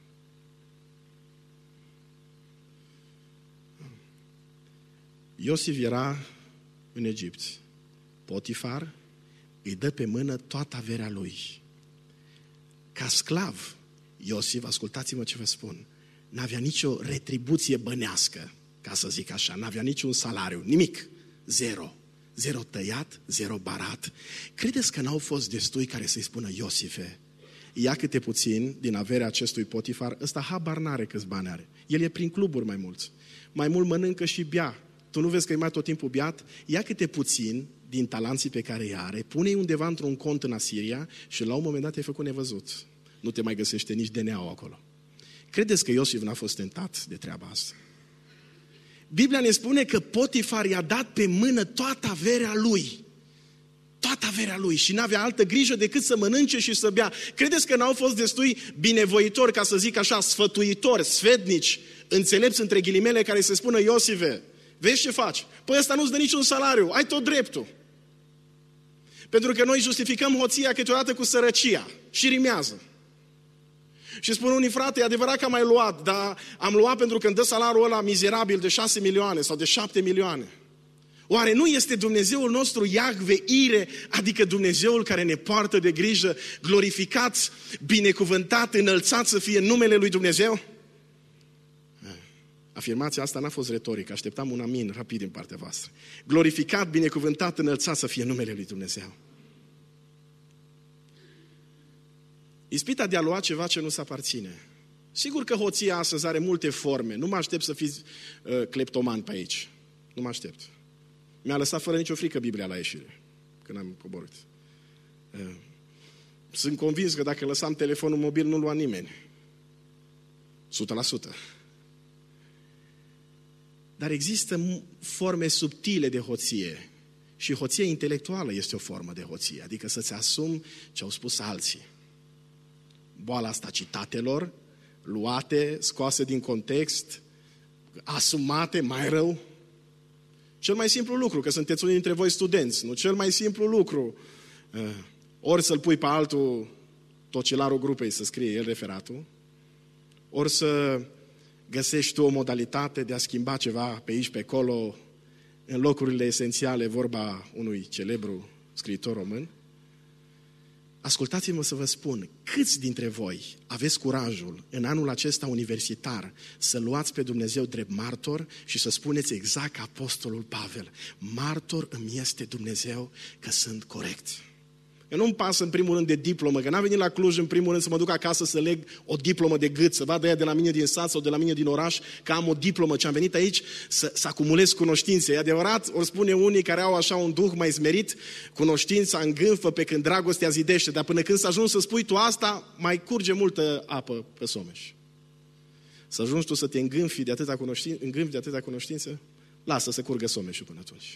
Iosif era în Egipt. Potifar îi dă pe mână toată averea lui. ca sclav, Iosif, ascultați-mă ce vă spun, n-avea nicio retribuție bănească, ca să zic așa, n-avea niciun salariu, nimic, zero. Zero tăiat, zero barat. Credeți că n-au fost destui care să-i spună: Iosife, ia câte puțin din averea acestui Potifar, ăsta habar n-are câți bani are. El e prin cluburi mai mulți. Mai mult mănâncă și bea. Tu nu vezi că e mai tot timpul beat? Ia câte puțin din talanții pe care îi are, pune-i undeva într-un cont în Asiria și la un moment dat te-ai făcut nevăzut. Nu te mai găsește nici D N A-ul acolo. Credeți că Iosif n-a fost tentat de treaba asta? Biblia ne spune că Potifar i-a dat pe mână toată averea lui. Toată averea lui și n-avea altă grijă decât să mănânce și să bea. Credeți că n-au fost destui binevoitori, ca să zic așa, sfătuitori, sfetnici, înțelepți între ghilimele, care să spună: Iosife, vezi ce faci? Păi ăsta nu-ți dă niciun salariu, ai tot dreptul. Pentru că noi justificăm hoția câteodată cu sărăcia și rimează. Și spun unii: frate, e adevărat că am mai luat, dar am luat pentru că îmi dă salariul ăla mizerabil de șase milioane sau de șapte milioane. Oare nu este Dumnezeul nostru Iahve Ire, adică Dumnezeul care ne poartă de grijă, glorificat, binecuvântat, înălțat să fie numele lui Dumnezeu? Afirmația asta n-a fost retorică, așteptam un amin rapid din partea voastră. Glorificat, binecuvântat, înălțat să fie numele lui Dumnezeu. Ispita de a lua ceva ce nu-ți aparține. Sigur că hoția astăzi are multe forme. Nu mă aștept să fiți uh, cleptoman pe aici. Nu mă aștept. Mi-a lăsat fără nicio frică Biblia la ieșire, când am coborât. Uh, sunt convins că dacă lăsam telefonul mobil, nu lua nimeni. o sută la sută. Dar există forme subtile de hoție. Și hoția intelectuală este o formă de hoție. Adică să-ți asumi ce au spus alții. Boala asta citatelor, luate, scoase din context, asumate, mai rău. Cel mai simplu lucru, că sunteți unii dintre voi studenți, nu? Cel mai simplu lucru, ori să-l pui pe altul, tocilarul grupei, să scrie el referatul, ori să găsești tu o modalitate de a schimba ceva pe aici, pe acolo, în locurile esențiale, vorba unui celebru scriitor român. Ascultați-mă să vă spun, câți dintre voi aveți curajul în anul acesta universitar să luați pe Dumnezeu drept martor și să spuneți exact ca apostolul Pavel: martor îmi este Dumnezeu că sunt corect. Eu nu-mi pasă în primul rând de diplomă, că n-am venit la Cluj în primul rând să mă duc acasă să leg o diplomă de gât, să vadă ea de la mine din sat sau de la mine din oraș că am o diplomă, ce am venit aici să, să acumulez cunoștințe. E adevărat, ori spune unii care au așa un duh mai smerit, cunoștința îngânfă pe când dragostea zidește, dar până când să ajungi să spui tu asta, mai curge multă apă pe Someș. Să ajungi tu să te îngânfi de atâta cunoștință, îngânfi de atâta cunoștință, lasă să curgă Someșul până atunci.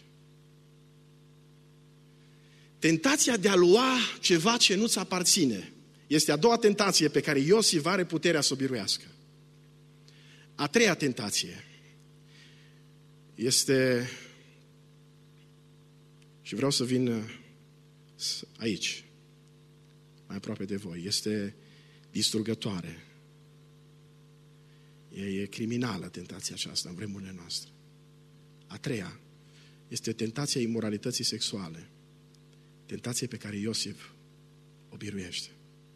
Tentația de a lua ceva ce nu-ți aparține este a doua tentație pe care Iosif are puterea să o biruiască. A treia tentație este, și vreau să vin aici, mai aproape de voi, este distrugătoare. E, e criminală tentația aceasta în vremurile noastre. A treia este tentația imoralității sexuale. Tentație pe care Iosif o biruiește.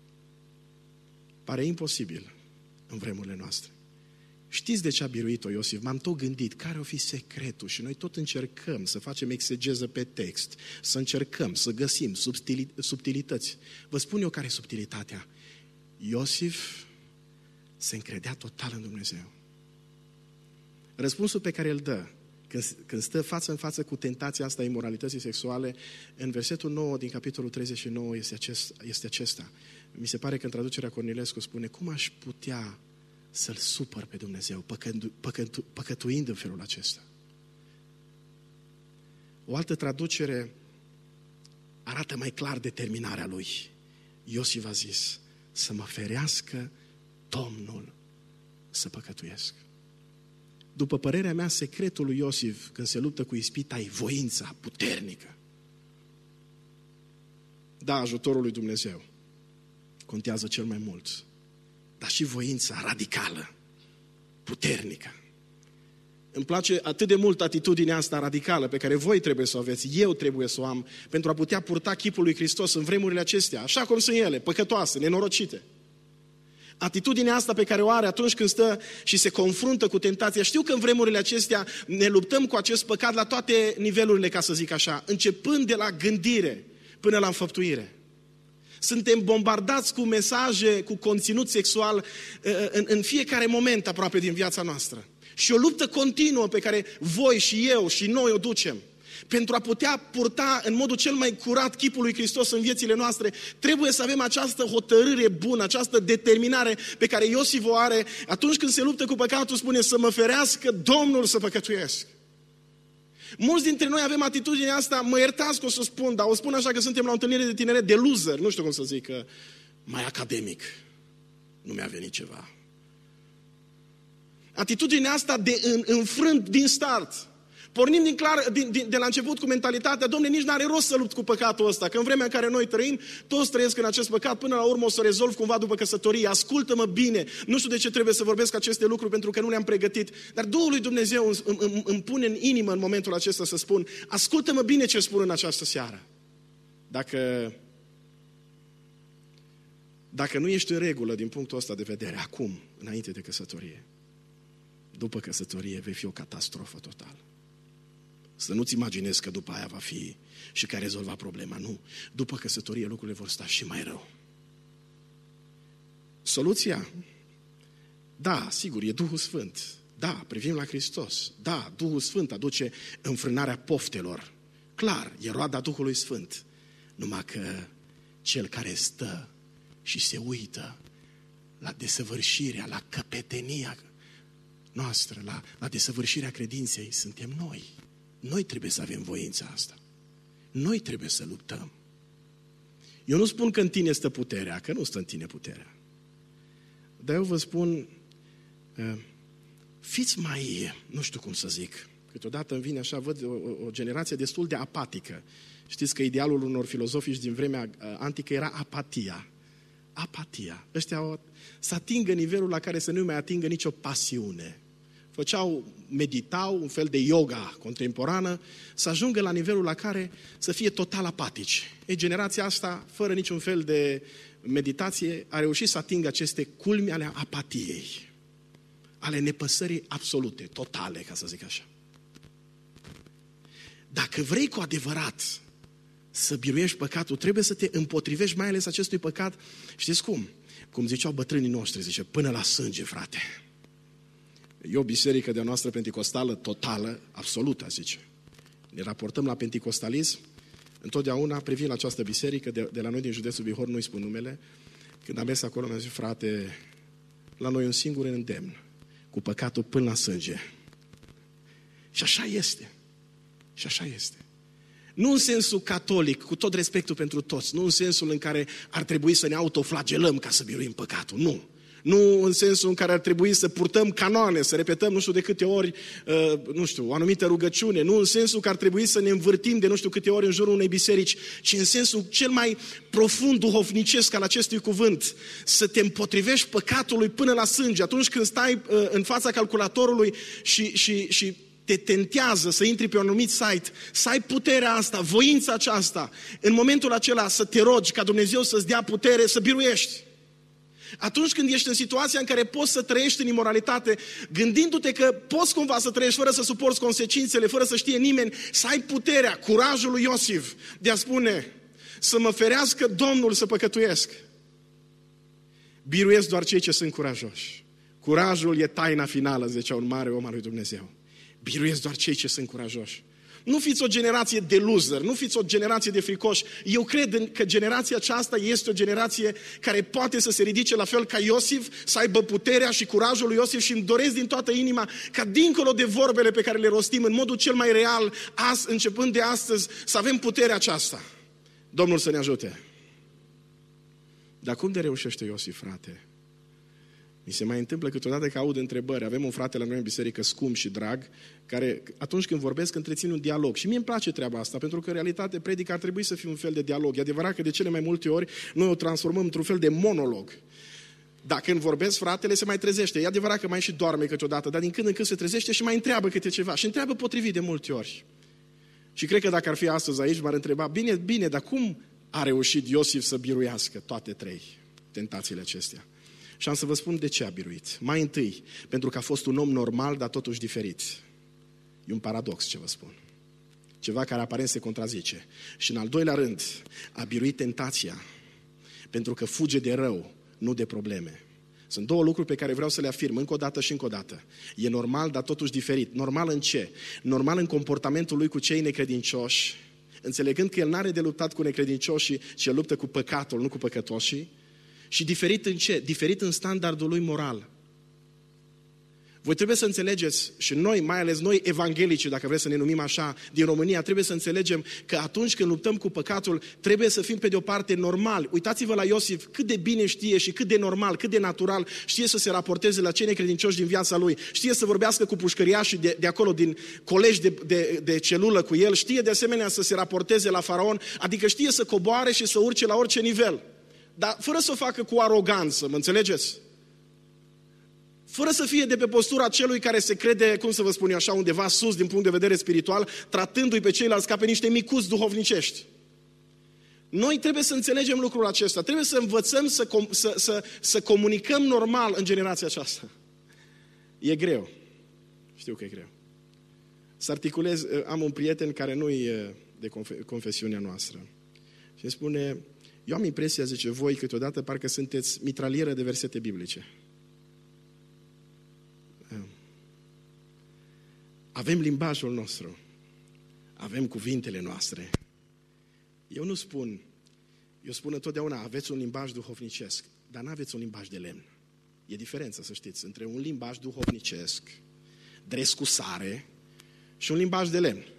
Pare imposibil în vremurile noastre. Știți de ce a biruit-o Iosif? M-am tot gândit, care o fi secretul? Și noi tot încercăm să facem exegeză pe text, să încercăm să găsim subtilități. Vă spun eu care e subtilitatea. Iosif se încredea total în Dumnezeu. Răspunsul pe care îl dă Când, când stă față în față cu tentația asta a imoralității sexuale, în versetul nouă din capitolul treizeci și nouă este, acest, este acesta. Mi se pare că în traducerea Cornilescu spune: cum aș putea să-L supăr pe Dumnezeu păcătu, păcătu, păcătuind în felul acesta? O altă traducere arată mai clar determinarea lui. Iosif a zis: să mă ferească Domnul să păcătuiesc. După părerea mea, secretul lui Iosif când se luptă cu ispita e voința puternică. Da, ajutorul lui Dumnezeu contează cel mai mult, dar și voința radicală, puternică. Îmi place atât de mult atitudinea asta radicală pe care voi trebuie să o aveți, eu trebuie să o am, pentru a putea purta chipul lui Hristos în vremurile acestea, așa cum sunt ele, păcătoase, nenorocite. Atitudinea asta pe care o are atunci când stă și se confruntă cu tentația. Știu că în vremurile acestea ne luptăm cu acest păcat la toate nivelurile, ca să zic așa, începând de la gândire până la înfăptuire. Suntem bombardați cu mesaje, cu conținut sexual în, în fiecare moment aproape din viața noastră. Și o luptă continuă pe care voi și eu și noi o ducem. Pentru a putea purta în modul cel mai curat chipul lui Hristos în viețile noastre, trebuie să avem această hotărâre bună, această determinare pe care Iosif o are atunci când se luptă cu păcatul, spune să mă ferească Domnul să păcătuiesc. Mulți dintre noi avem atitudinea asta, mă iertați că o să spun, dar o spun așa că suntem la o întâlnire de tineret de loser, nu știu cum să zic, mai academic. Nu mi-a venit ceva. Atitudinea asta de în, înfrânt din start. Pornim din clar, din, din, de la început cu mentalitatea, Dom'le, nici n-are rost să lupt cu păcatul ăsta, că în vremea în care noi trăim, toți trăiesc în acest păcat, până la urmă o să rezolv cumva după căsătorie. Ascultă-mă bine, nu știu de ce trebuie să vorbesc aceste lucruri, pentru că nu le-am pregătit, dar Duhul lui Dumnezeu îmi, îmi, îmi pune în inimă în momentul acesta să spun, ascultă-mă bine ce spun în această seară. Dacă, dacă nu ești în regulă din punctul ăsta de vedere, acum, înainte de căsătorie, după căsătorie vei fi o catastrofă totală. Să nu-ți imaginezi că după aia va fi și că ai rezolvat problema. Nu. După căsătorie lucrurile vor sta și mai rău. Soluția? Da, sigur, e Duhul Sfânt. Da, privim la Hristos. Da, Duhul Sfânt aduce înfrânarea poftelor. Clar, e roada Duhului Sfânt. Numai că cel care stă și se uită la desăvârșirea, la căpetenia noastră, la, la desăvârșirea credinței, suntem noi. Noi trebuie să avem voința asta. Noi trebuie să luptăm. Eu nu spun că în tine stă puterea, că nu stă în tine puterea. Dar eu vă spun, fiți mai, nu știu cum să zic, câteodată îmi vine așa, văd o, o generație destul de apatică. Știți că idealul unor filozofici din vremea antică era apatia. Apatia. Ăștia o, să atingă nivelul la care să nu mai atingă nicio pasiune. Făceau, meditau, un fel de yoga contemporană, să ajungă la nivelul la care să fie total apatici. Ei, generația asta, fără niciun fel de meditație, a reușit să atingă aceste culmi ale apatiei, ale nepăsării absolute, totale, ca să zic așa. Dacă vrei cu adevărat să biruiești păcatul, trebuie să te împotrivești mai ales acestui păcat. Știți cum? Cum ziceau bătrânii noștri, zice, până la sânge, frate. E o biserică de-a noastră penticostală totală, absolută, zice. Ne raportăm la penticostalism, întotdeauna privind la această biserică, de, de la noi din județul Bihor, nu-i spun numele, când am mers acolo, mi-a zis, frate, la noi un singur îndemn, cu păcatul până la sânge. Și așa este. Și așa este. Nu în sensul catolic, cu tot respectul pentru toți, nu în sensul în care ar trebui să ne autoflagelăm ca să biruim păcatul, nu. Nu în sensul în care ar trebui să purtăm canoane, să repetăm nu știu de câte ori, uh, nu știu, o anumită rugăciune. Nu în sensul că ar trebui să ne învârtim de nu știu câte ori în jurul unei biserici, ci în sensul cel mai profund duhovnicesc al acestui cuvânt. Să te împotrivești păcatului până la sânge. Atunci când stai uh, în fața calculatorului și, și, și te tentează să intri pe un anumit site, să ai puterea asta, voința aceasta, în momentul acela să te rogi ca Dumnezeu să-ți dea putere să biruiești. Atunci când ești în situația în care poți să trăiești în imoralitate, gândindu-te că poți cumva să trăiești fără să suporți consecințele, fără să știe nimeni, să ai puterea, curajul lui Iosif de a spune, să mă ferească Domnul să păcătuiesc. Biruiesc doar cei ce sunt curajoși. Curajul e taina finală, zicea un mare om al lui Dumnezeu. Biruiesc doar cei ce sunt curajoși. Nu fiți o generație de loser, nu fiți o generație de fricoși. Eu cred că generația aceasta este o generație care poate să se ridice la fel ca Iosif, să aibă puterea și curajul lui Iosif și îmi doresc din toată inima ca dincolo de vorbele pe care le rostim în modul cel mai real, azi, începând de astăzi, să avem puterea aceasta. Domnul să ne ajute. Dar cum de reușește Iosif, frate? Mi se mai întâmplă câteodată că aud întrebări. Avem un frate la noi în biserică scump și drag, care atunci când vorbesc întrețin un dialog. Și mie îmi place treaba asta, pentru că în realitate predica ar trebui să fie un fel de dialog. E adevărat că de cele mai multe ori noi o transformăm într-un fel de monolog. Dar când vorbesc, fratele se mai trezește. E adevărat că mai și doarme câteodată, dar din când în când se trezește și mai întreabă câte ceva. Și întreabă potrivit de multe ori. Și cred că dacă ar fi astăzi aici, m-ar întreba, bine, bine, dar cum a reușit Iosif să biruiască toate trei tentațiile acestea? Și am să vă spun de ce a biruit. Mai întâi, pentru că a fost un om normal, dar totuși diferit. E un paradox ce vă spun. Ceva care aparent se contrazice. Și în al doilea rând, a biruit tentația, pentru că fuge de rău, nu de probleme. Sunt două lucruri pe care vreau să le afirm încă o dată și încă o dată. E normal, dar totuși diferit. Normal în ce? Normal în comportamentul lui cu cei necredincioși, înțelegând că el n-are de luptat cu necredincioșii, ci el luptă cu păcatul, nu cu păcătoșii. Și diferit în ce? Diferit în standardul lui moral. Voi trebuie să înțelegeți, și noi, mai ales noi evanghelici, dacă vreți să ne numim așa, din România, trebuie să înțelegem că atunci când luptăm cu păcatul, trebuie să fim pe de o parte normali. Uitați-vă la Iosif, cât de bine știe și cât de normal, cât de natural știe să se raporteze la cei necredincioși din viața lui. Știe să vorbească cu pușcăriașii de, de acolo, din colegi de, de, de celulă cu el. Știe de asemenea să se raporteze la faraon, adică știe să coboare și să urce la orice nivel. Dar fără să o facă cu aroganță, mă înțelegeți? Fără să fie de pe postura celui care se crede, cum să vă spun eu așa, undeva sus din punct de vedere spiritual, tratându-i pe ceilalți ca pe niște micuți duhovnicești. Noi trebuie să înțelegem lucrul acesta, trebuie să învățăm să, com- să, să, să comunicăm normal în generația aceasta. E greu. Știu că e greu. Să articulez, am un prieten care nu e de conf- confesiunea noastră. Și îmi spune, eu am impresia, zice, voi câteodată parcă sunteți mitralieră de versete biblice. Avem limbajul nostru, avem cuvintele noastre. Eu nu spun, eu spun întotdeauna, aveți un limbaj duhovnicesc, dar nu aveți un limbaj de lemn. E diferența, să știți, între un limbaj duhovnicesc, dres cu sare, și un limbaj de lemn.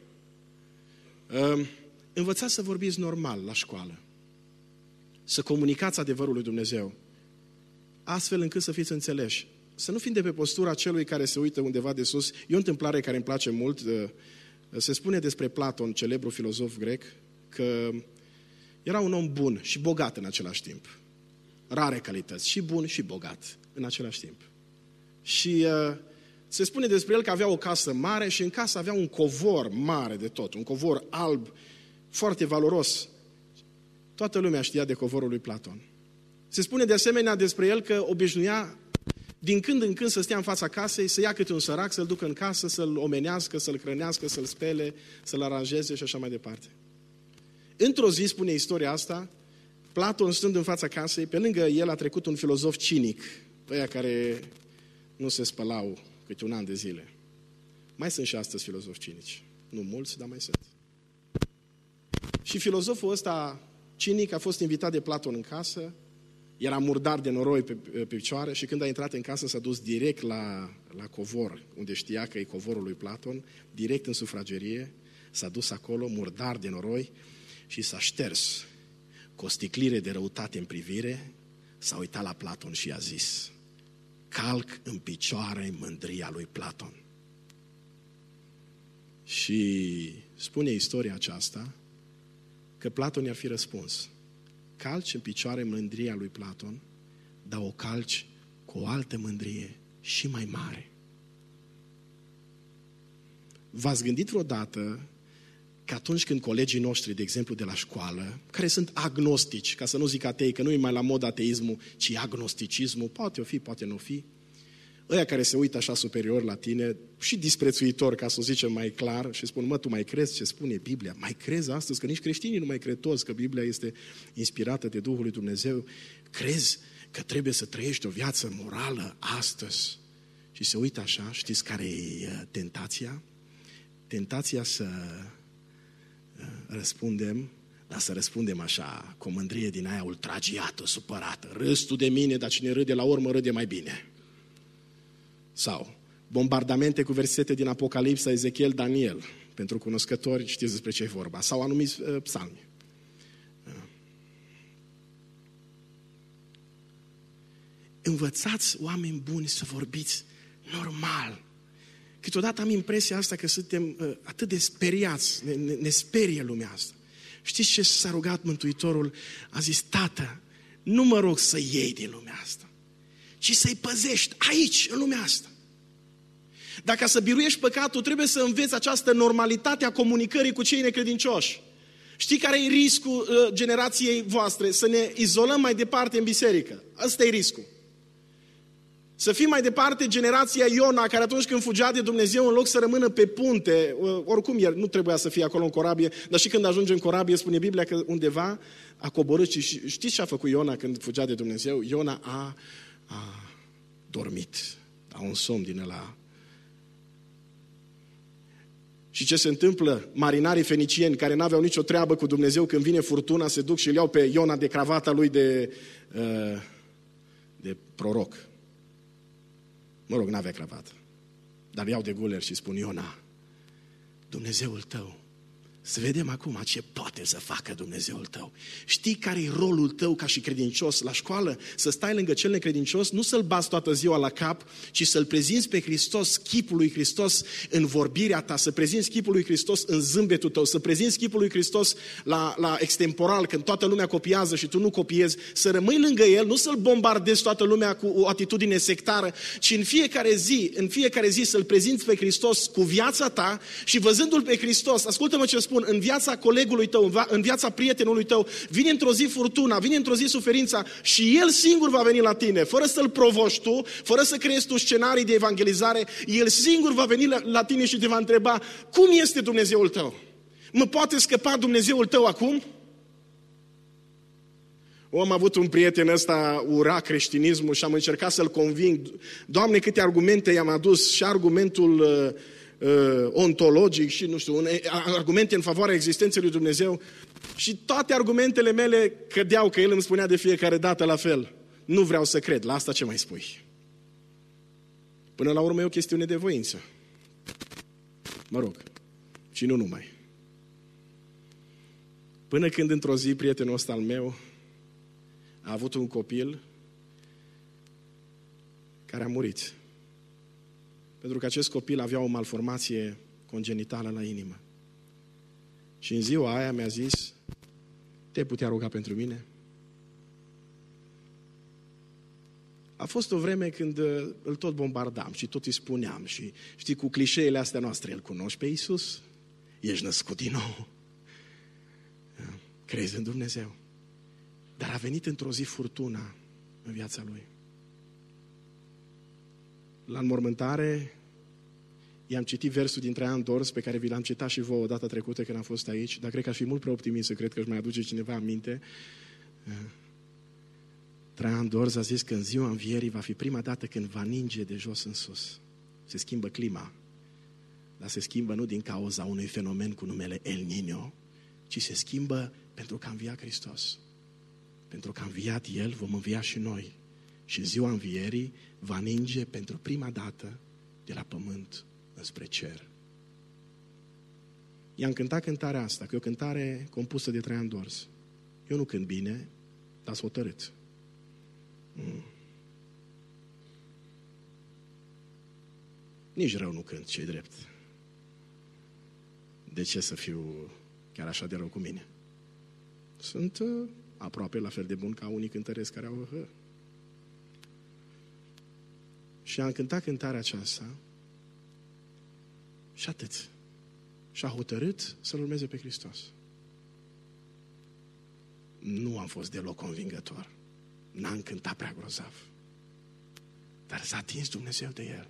Învățați să vorbiți normal la școală, să comunicați adevărul lui Dumnezeu, astfel încât să fiți înțeleși. Să nu fim de pe postura celui care se uită undeva de sus. E o întâmplare care îmi place mult. Se spune despre Platon, celebru filozof grec, că era un om bun și bogat în același timp. Rare calități, și bun și bogat în același timp. Și uh, se spune despre el că avea o casă mare și în casă avea un covor mare de tot, un covor alb, foarte valoros. Toată lumea știa de covorul lui Platon. Se spune de asemenea despre el că obișnuia din când în când să stea în fața casei, să ia câte un sărac, să-l ducă în casă, să-l omenească, să-l hrănească, să-l spele, să-l aranjeze și așa mai departe. Într-o zi, spune istoria asta, Platon, stând în fața casei, pe lângă el a trecut un filozof cinic, ăia care nu se spălau câte un an de zile. Mai sunt și astăzi filozofi cinici. Nu mulți, dar mai sunt. Și filozoful ăsta cinic a fost invitat de Platon în casă, era murdar de noroi pe, pe picioare și când a intrat în casă s-a dus direct la, la covor, unde știa că e covorul lui Platon, direct în sufragerie, s-a dus acolo, murdar de noroi, și s-a șters cu o sticlire de răutate în privire, s-a uitat la Platon și i-a zis, calc în picioare mândria lui Platon. Și spune istoria aceasta că Platon i-ar fi răspuns, calci în picioare mândria lui Platon, dar o calci cu o altă mândrie și mai mare. V-ați gândit vreodată că atunci când colegii noștri, de exemplu, de la școală, care sunt agnostici, ca să nu zic atei, că nu e mai la mod ateismul, ci agnosticismul, poate o fi, poate nu fi, ăia care se uită așa superior la tine și disprețuitor, ca să o zicem mai clar, și spun, mă, tu mai crezi ce spune Biblia? Mai crezi astăzi? Că nici creștinii nu mai cred toți că Biblia este inspirată de Duhul lui Dumnezeu. Crezi că trebuie să trăiești o viață morală astăzi? Și se uită așa, știți care e tentația? Tentația să răspundem, dar să răspundem așa, cu o mândrie din aia ultragiată, supărată. Râzi tu de mine, dar cine râde la urmă râde mai bine. Sau bombardamente cu versete din Apocalipsa, Ezechiel, Daniel. Pentru cunoscători știți despre ce e vorba. Sau anumiți uh, psalmi. Uh. Învățați, oameni buni, să vorbiți normal. Câteodată am impresia asta că suntem uh, atât de speriați, ne, ne, ne sperie lumea asta. Știți ce s-a rugat Mântuitorul? A zis, Tată, nu mă rog să iei din lumea asta, ci să-i păzești aici, în lumea asta. Dacă să biruiești păcatul, trebuie să înveți această normalitate a comunicării cu cei necredincioși. Știi care e riscul uh, generației voastre? Să ne izolăm mai departe în biserică. Ăsta e riscul. Să fim mai departe generația Iona, care atunci când fugea de Dumnezeu, în loc să rămână pe punte, uh, oricum el nu trebuia să fie acolo în corabie, dar și când ajunge în corabie, spune Biblia că undeva a coborât și știți ce a făcut Iona când fugea de Dumnezeu? Iona a, a dormit, a un somn din ăla. Și ce se întâmplă? Marinarii fenicieni care n-aveau nicio treabă cu Dumnezeu, când vine furtuna, se duc și îl iau pe Iona de cravata lui de, de proroc. Mă rog, n-avea cravată. Dar iau de guler și spun: Iona, Dumnezeul tău, să vedem acum ce poate să facă Dumnezeul tău. Știi care e rolul tău ca și credincios la școală? Să stai lângă cel necredincios, nu să-l bați toată ziua la cap, ci să-l prezinți pe Hristos, chipul lui Hristos în vorbirea ta, să prezinți chipul lui Hristos în zâmbetul tău, să prezinți chipul lui Hristos la, la extemporal, când toată lumea copiază și tu nu copiezi, să rămâi lângă el, nu să-l bombardezi toată lumea cu o atitudine sectară, ci în fiecare zi, în fiecare zi să-l prezinți pe Hristos cu viața ta și văzându-l pe Hristos, ascultă-mă ce spun, în viața colegului tău, în viața prietenului tău, vine într-o zi furtuna, vine într-o zi suferința și el singur va veni la tine, fără să-l provoci tu, fără să creezi tu scenarii de evangelizare, el singur va veni la, la tine și te va întreba: cum este Dumnezeul tău? Mă poate scăpa Dumnezeul tău acum? O, am avut un prieten ăsta, ura creștinismul și am încercat să-l conving. Doamne, câte argumente i-am adus, și argumentul uh, Uh, ontologic și, nu știu, un, argumente în favoarea existenței lui Dumnezeu și toate argumentele mele cădeau, că el îmi spunea de fiecare dată la fel: nu vreau să cred, la asta ce mai spui? Până la urmă e o chestiune de voință. Mă rog, și nu numai. Până când într-o zi prietenul ăsta al meu a avut un copil care a murit. Pentru că acest copil avea o malformație congenitală la inimă. Și în ziua aia mi-a zis: te putea ruga pentru mine? A fost o vreme când îl tot bombardam și tot îi spuneam și, știi, cu clișeele astea noastre: îl cunoști pe Iisus? Ești născut din nou? Crezi în Dumnezeu? Dar a venit într-o zi furtuna în viața lui. La înmormântare i-am citit versul din Traian Dors, pe care vi l-am citat și vouă data trecută când am fost aici, dar cred că aș fi mult prea optimist să cred că își mai aduce cineva aminte. Traian Dors a zis că în ziua învierii va fi prima dată când va ninge de jos în sus. Se schimbă clima, dar se schimbă nu din cauza unui fenomen cu numele El Niño, ci se schimbă pentru că a înviat Hristos. Pentru că a înviat El, vom învia și noi. Și în ziua învierii va ninge pentru prima dată de la pământ înspre cer. I-am cântat cântarea asta, că e o cântare compusă de Traian Dors. Eu nu cânt bine, dar s-o hotărât. Mm. Nici rău nu cânt, ce-i drept. De ce să fiu chiar așa de rău cu mine? Sunt uh, aproape la fel de bun ca unii cântăreți care au hă. Și am cântat cântarea aceasta și atât. Și a hotărât să-L urmeze pe Hristos. Nu am fost deloc convingător. N-am cântat prea grozav. Dar s-a atins Dumnezeu de el.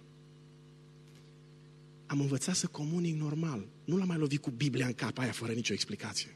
Am învățat să comunic normal. Nu l-am mai lovit cu Biblia în cap aia fără nicio explicație.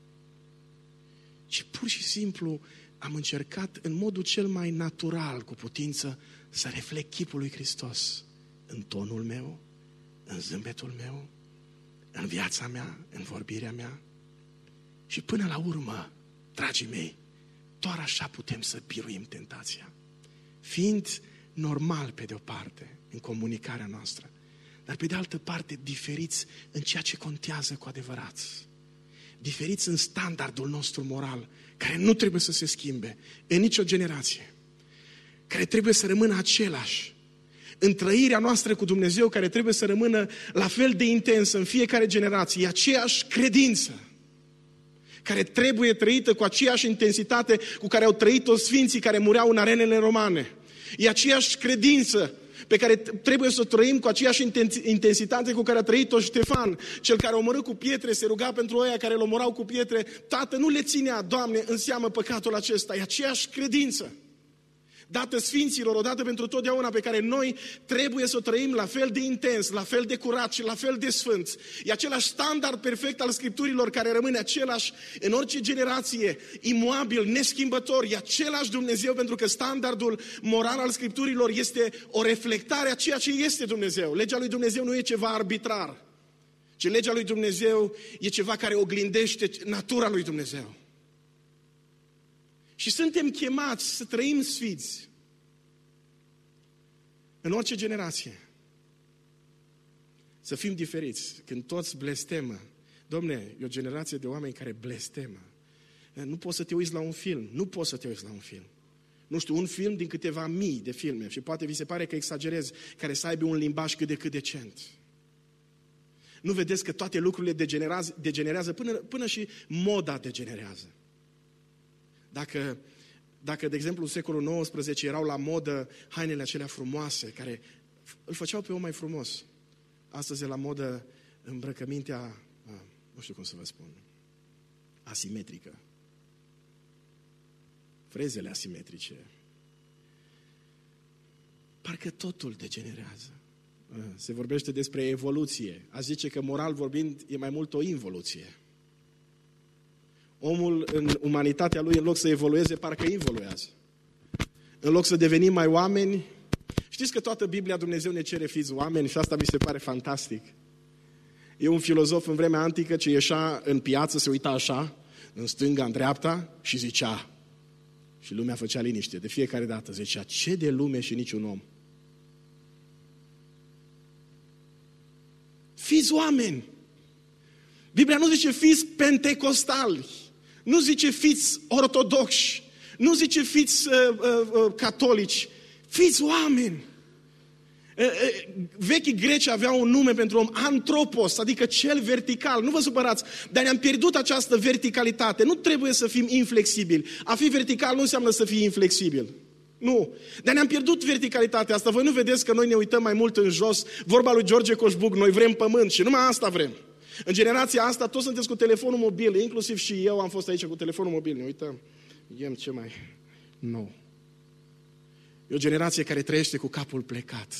Ci pur și simplu am încercat în modul cel mai natural cu putință să reflect chipul lui Hristos în tonul meu, în zâmbetul meu, în viața mea, în vorbirea mea. Și până la urmă, dragii mei, doar așa putem să biruim tentația. Fiind normal pe de o parte în comunicarea noastră, dar pe de altă parte diferiți în ceea ce contează cu adevărat. Diferiți în standardul nostru moral, care nu trebuie să se schimbe în nicio generație, care trebuie să rămână același, în trăirea noastră cu Dumnezeu, care trebuie să rămână la fel de intensă în fiecare generație, e aceeași credință, care trebuie trăită cu aceeași intensitate cu care au trăit-o sfinții care mureau în arenele romane. E aceeași credință pe care trebuie să o trăim cu aceeași intensitate cu care a trăit-o Ștefan, cel care a omorât cu pietre, se ruga pentru ăia care îl omorau cu pietre. Tată, nu le ținea, Doamne, în seamă păcatul acesta. E aceeași credință dată sfinților, odată pentru totdeauna, pe care noi trebuie să o trăim la fel de intens, la fel de curat și la fel de sfânt. E același standard perfect al Scripturilor care rămâne același în orice generație, imuabil, neschimbător. E același Dumnezeu, pentru că standardul moral al Scripturilor este o reflectare a ceea ce este Dumnezeu. Legea lui Dumnezeu nu e ceva arbitrar, ci legea lui Dumnezeu e ceva care oglindește natura lui Dumnezeu. Și suntem chemați să trăim sfiți în orice generație. Să fim diferiți. Când toți blestemă, Dom'le, e o generație de oameni care blestemă. Nu poți să te uiți la un film, nu poți să te uiți la un film. Nu știu, un film din câteva mii de filme, și poate vi se pare că exagerez, care să aibă un limbaj cât de cât decent. Nu vedeți că toate lucrurile degenerează, degenerează până, până și moda degenerează. Dacă, dacă, de exemplu, în secolul nouăsprezece erau la modă hainele acelea frumoase, care îl făceau pe om mai frumos, astăzi e la modă îmbrăcămintea, a, nu știu cum să vă spun, asimetrică. Frezele asimetrice. Parcă totul degenerează. Se vorbește despre evoluție. Aș zice că, moral vorbind, e mai mult o involuție. Omul, în umanitatea lui, în loc să evolueze, parcă involuează. În loc să devenim mai oameni, știți că toată Biblia Dumnezeu ne cere fiți oameni și asta mi se pare fantastic. E un filozof în vremea antică ce ieșea în piață, se uita așa, în stânga, în dreapta și zicea, și lumea făcea liniște, de fiecare dată zicea, ce de lume și niciun om. Fiți oameni! Biblia nu zice fiți pentecostali, nu zice fiți ortodoxi, nu zice fiți uh, uh, uh, catolici, fiți oameni. Uh, uh, vechii greci aveau un nume pentru om, antropos, adică cel vertical. Nu vă supărați, dar ne-am pierdut această verticalitate. Nu trebuie să fim inflexibili. A fi vertical nu înseamnă să fii inflexibil. Nu. Dar ne-am pierdut verticalitatea asta. Voi nu vedeți că noi ne uităm mai mult în jos? Vorba lui George Coșbuc, noi vrem pământ și numai asta vrem. În generația asta toți sunteți cu telefonul mobil, inclusiv și eu am fost aici cu telefonul mobil. Ne uităm, iem ce mai nou. E o generație care trăiește cu capul plecat.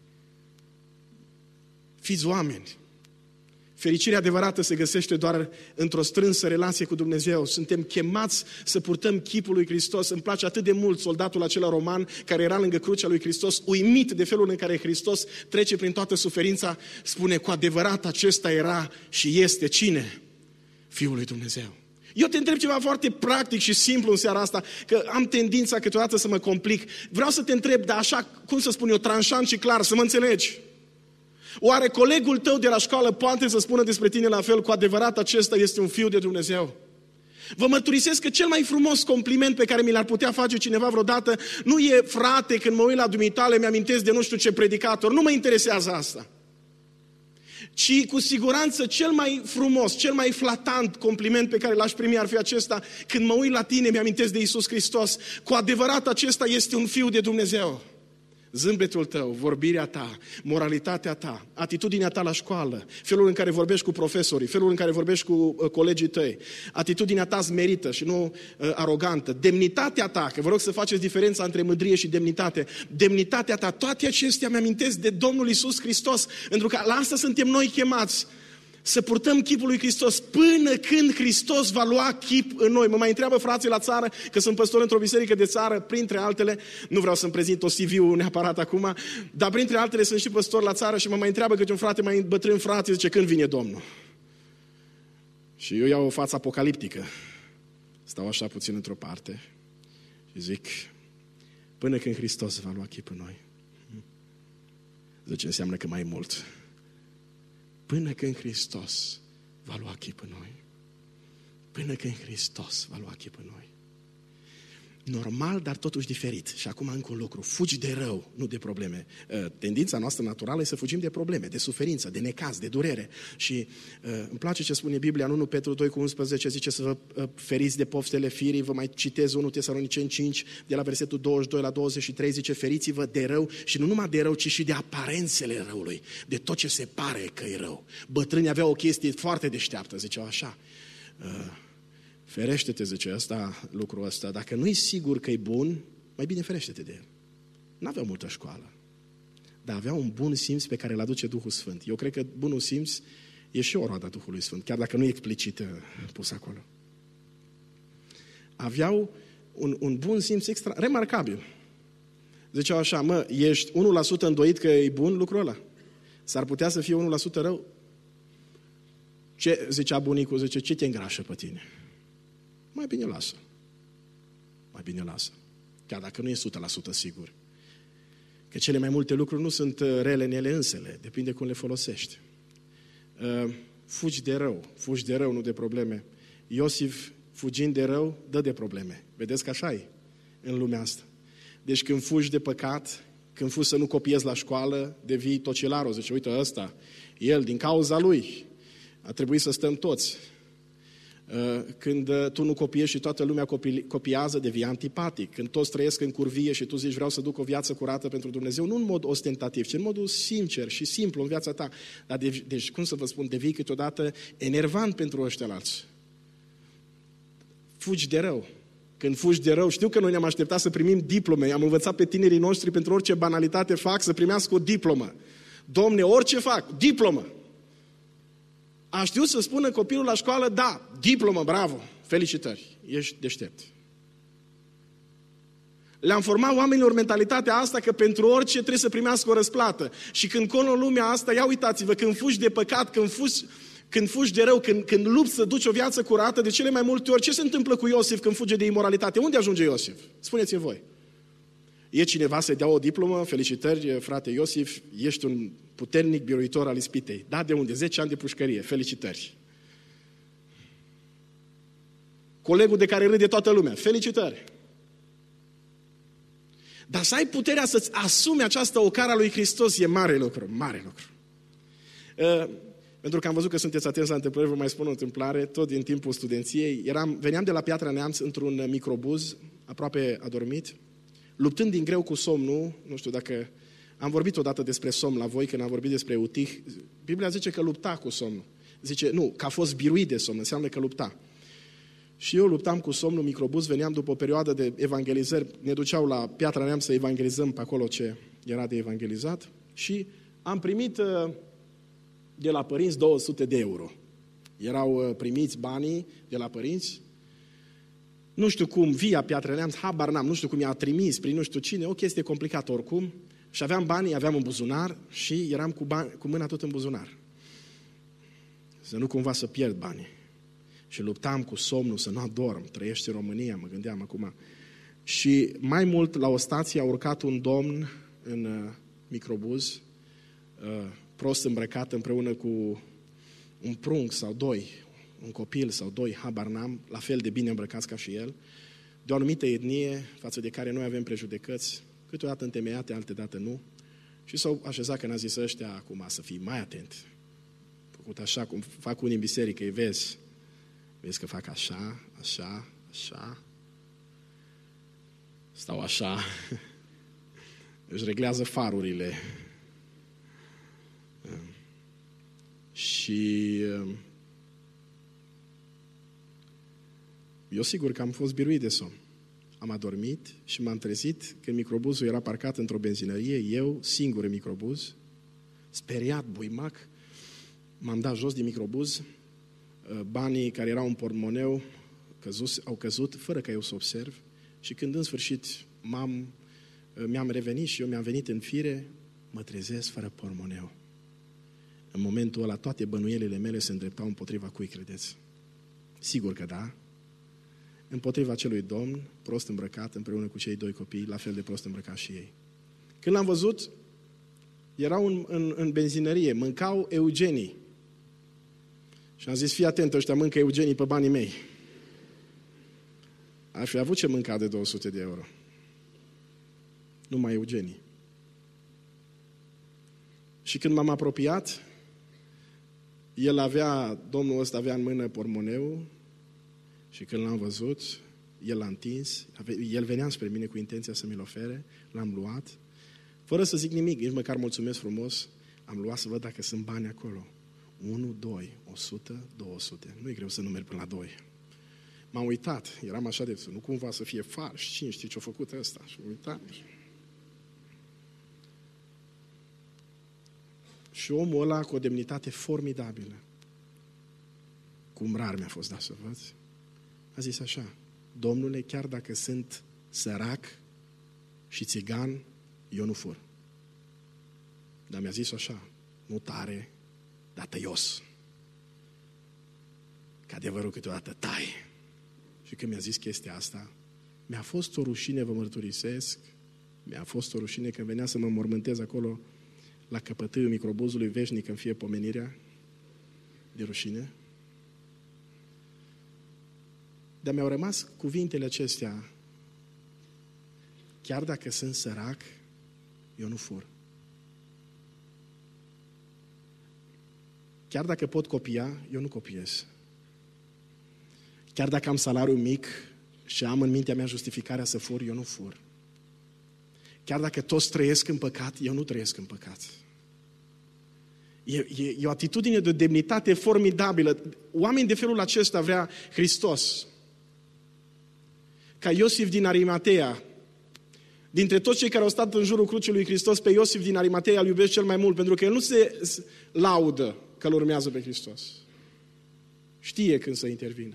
Fiți oameni. Fericirea adevărată se găsește doar într-o strânsă relație cu Dumnezeu. Suntem chemați să purtăm chipul lui Hristos. Îmi place atât de mult soldatul acela roman care era lângă crucea lui Hristos, uimit de felul în care Hristos trece prin toată suferința, spune, cu adevărat acesta era și este cine? Fiul lui Dumnezeu. Eu te întreb ceva foarte practic și simplu în seara asta, că am tendința câteodată să mă complic. Vreau să te întreb, dar așa, cum să spun eu, tranșant și clar, să mă înțelegi. Oare colegul tău de la școală poate să spună despre tine la fel, cu adevărat acesta este un fiu de Dumnezeu? Vă mărturisesc că cel mai frumos compliment pe care mi l-ar putea face cineva vreodată nu e, frate, când mă uit la dumitale, mi-amintesc de nu știu ce predicator, nu mă interesează asta. Ci cu siguranță cel mai frumos, cel mai flatant compliment pe care l-aș primi ar fi acesta, când mă uit la tine, mi-amintesc de Iisus Hristos, cu adevărat acesta este un fiu de Dumnezeu. Zâmbetul tău, vorbirea ta, moralitatea ta, atitudinea ta la școală, felul în care vorbești cu profesorii, felul în care vorbești cu uh, colegii tăi, atitudinea ta smerită și nu uh, arogantă, demnitatea ta, că vă rog să faceți diferența între mândrie și demnitate, demnitatea ta, toate acestea mi-amintesc de Domnul Iisus Hristos, pentru că la asta suntem noi chemați, să purtăm chipul lui Hristos până când Hristos va lua chip în noi. Mă mai întreabă frații la țară, că sunt păstor într-o biserică de țară, printre altele, nu vreau să-mi prezint o C V-ul neapărat acum, dar printre altele sunt și păstor la țară și mă mai întreabă câte un frate mai bătrân, frate, zice, când vine Domnul? Și eu iau o față apocaliptică. Stau așa puțin într-o parte și zic, până când Hristos va lua chip în noi. Zice, înseamnă că mai mult. Până când Hristos va lua chip în noi. Până când Hristos va lua chip în noi. normal, dar totuși diferit. Și acum încă un lucru, fugi de rău, nu de probleme. Tendința noastră naturală e să fugim de probleme, de suferință, de necaz, de durere. Și îmi place ce spune Biblia în unu Petru doi cu unsprezece, zice să vă feriți de poftele firii, vă mai citez unu Tesaloniceni cinci, de la versetul douăzeci și doi la douăzeci și trei, zice feriți-vă de rău și nu numai de rău, ci și de aparențele răului, de tot ce se pare că e rău. Bătrânii aveau o chestie foarte deșteaptă, ziceau așa, ferește-te, zice asta, lucrul ăsta. Dacă nu-i sigur că e bun, mai bine ferește-te de el. N-aveau multă școală, dar aveau un bun simț pe care îl aduce Duhul Sfânt. Eu cred că bunul simț e și o roadă a Duhului Sfânt, chiar dacă nu e explicit pus acolo. Aveau un, un bun simț extra, remarcabil. Ziceau așa, mă, ești unu la sută îndoit că e bun lucrul ăla? S-ar putea să fie unu la sută rău? Ce, zicea bunicul, zice, ce te îngrașă pe tine? Mai bine lasă. Mai bine lasă. Chiar dacă nu e o sută la sută sigur. Că cele mai multe lucruri nu sunt rele în ele însele. Depinde cum le folosești. Uh, fugi de rău. Fugi de rău, nu de probleme. Iosif, fugind de rău, dă de probleme. Vedeți că așa e în lumea asta. Deci când fugi de păcat, când fugi să nu copiezi la școală, devii tocilarul. Zice, uite ăsta, el, din cauza lui, a trebuit să stăm toți. Când tu nu copiezi și toată lumea copiază, devii antipatic. Când toți trăiesc în curvie și tu zici vreau să duc o viață curată pentru Dumnezeu, nu în mod ostentativ, ci în modul sincer și simplu în viața ta. Dar de, deci, cum să vă spun, devii câteodată enervant pentru ăștialalți. Fugi de rău. Când fugi de rău, știu că noi ne-am așteptat să primim diplome. Am învățat pe tinerii noștri pentru orice banalitate fac să primească o diplomă. Domne, orice fac, diplomă. A știut să spună copilul la școală, da, diplomă, bravo, felicitări, ești deștept. Le-am format oamenilor mentalitatea asta că pentru orice trebuie să primească o răsplată. Și când colo în lumea asta, ia uitați-vă, când fugi de păcat, când fugi, când fugi de rău, când, când lupți să duci o viață curată, de cele mai multe ori, ce se întâmplă cu Iosif când fuge de imoralitate? Unde ajunge Iosif? Spuneți-mi voi. E cineva să-i dea o diplomă? Felicitări, frate Iosif, ești un puternic biruitor al ispitei. Da, de unde? zece ani de pușcărie. Felicitări. Colegul de care râde toată lumea. Felicitări. Dar să ai puterea să-ți asumi această ocară a lui Hristos e mare lucru, mare lucru. Uh, pentru că am văzut că sunteți atenți la întâmplări, vă mai spun o întâmplare, tot din timpul studenției. Eram, veneam de la Piatra Neamț într-un microbuz, aproape adormit, luptând din greu cu somnul, nu știu dacă am vorbit odată despre somn la voi, când am vorbit despre Utih. Biblia zice că lupta cu somnul. Zice, nu, că a fost biruit de somn, înseamnă că lupta. Și eu luptam cu somnul, microbuz, veneam după o perioadă de evangelizări, ne duceau la Piatra Neamț să evangelizăm pe acolo ce era de evangelizat și am primit de la părinți două sute de euro. Erau primiți banii de la părinți. Nu știu cum, via Piatra Neamț, habar n-am, nu știu cum i-a trimis prin nu știu cine, o chestie complicată oricum. Și aveam banii, aveam în buzunar și eram cu, bani, cu mâna tot în buzunar. Să nu cumva să pierd banii. Și luptam cu somnul, să nu adorm, trăiește România, mă gândeam acum. Și mai mult, la o stație a urcat un domn în uh, microbuz, uh, prost îmbrăcat împreună cu un prunc sau doi, un copil sau doi, habar n-am, la fel de bine îmbrăcați ca și el, de o anumită etnie față de care noi avem prejudecăți, câteodată întemeiate, altădată nu. Și s-au așezat că n-a zis ăștia acum să fii mai atent. Făcut așa cum fac unii în biserică, îi vezi. Vezi că fac așa, așa, așa. Stau așa. Își reglează farurile. Și eu sigur că am fost biruit de somn. Am adormit și m-am trezit când microbuzul era parcat într-o benzinărie, eu, singur în microbuz, speriat, buimac, m-am dat jos din microbuz, banii care erau în portmoneu căzus, au căzut, fără ca eu să observ, și când în sfârșit m-am, mi-am revenit și eu mi-am venit în fire, mă trezesc fără portmoneu. În momentul ăla toate bănuielile mele se îndreptau împotriva cui credeți? Sigur că da. Împotriva acelui domn, prost îmbrăcat, împreună cu cei doi copii, la fel de prost îmbrăcat și ei. Când l-am văzut, erau în, în, în benzinărie, mâncau eugenii. Și am zis, fii atent, ăștia mâncă eugenii pe banii mei. Aș fi avut ce mânca de două sute de euro. Numai Eugenii. Și când m-am apropiat, el avea, domnul ăsta avea în mână pormoneu și când l-am văzut, el l-a întins, el venea spre mine cu intenția să mi-l ofere, l-am luat, fără să zic nimic, nici măcar mulțumesc frumos, am luat să văd dacă sunt bani acolo. unu, doi, o sută, două sute. Nu e greu să numeri până la doi. M-am uitat, eram așa de, nu cumva să fie fals, cine știe ce-a făcut ăsta? Și m-am uitat. Și omul ăla cu o demnitate formidabilă, cum rar mi-a fost dat să văd, a zis așa: Domnule, chiar dacă sunt sărac și țigan, eu nu fur. Dar mi-a zis așa, nu tare, dar tăios. Că adevărul câteodată taie. Și când mi-a zis chestia asta, mi-a fost o rușine, vă mărturisesc, mi-a fost o rușine când venea să mă mormântez acolo la căpătâiul microbuzului veșnic în fie pomenirea de rușine. Dar mi-au rămas cuvintele acestea: chiar dacă sunt sărac, eu nu fur. Chiar dacă pot copia, eu nu copiez. Chiar dacă am salariu mic și am în mintea mea justificarea să fur, eu nu fur. Chiar dacă toți trăiesc în păcat, eu nu trăiesc în păcat. E, e, e o atitudine de demnitate formidabilă. Oameni de felul acesta vrea Hristos. Ca Iosif din Arimatea, dintre toți cei care au stat în jurul crucii lui Hristos, pe Iosif din Arimatea îl iubesc cel mai mult, pentru că el nu se laudă că îl urmează pe Hristos. Știe când să intervină.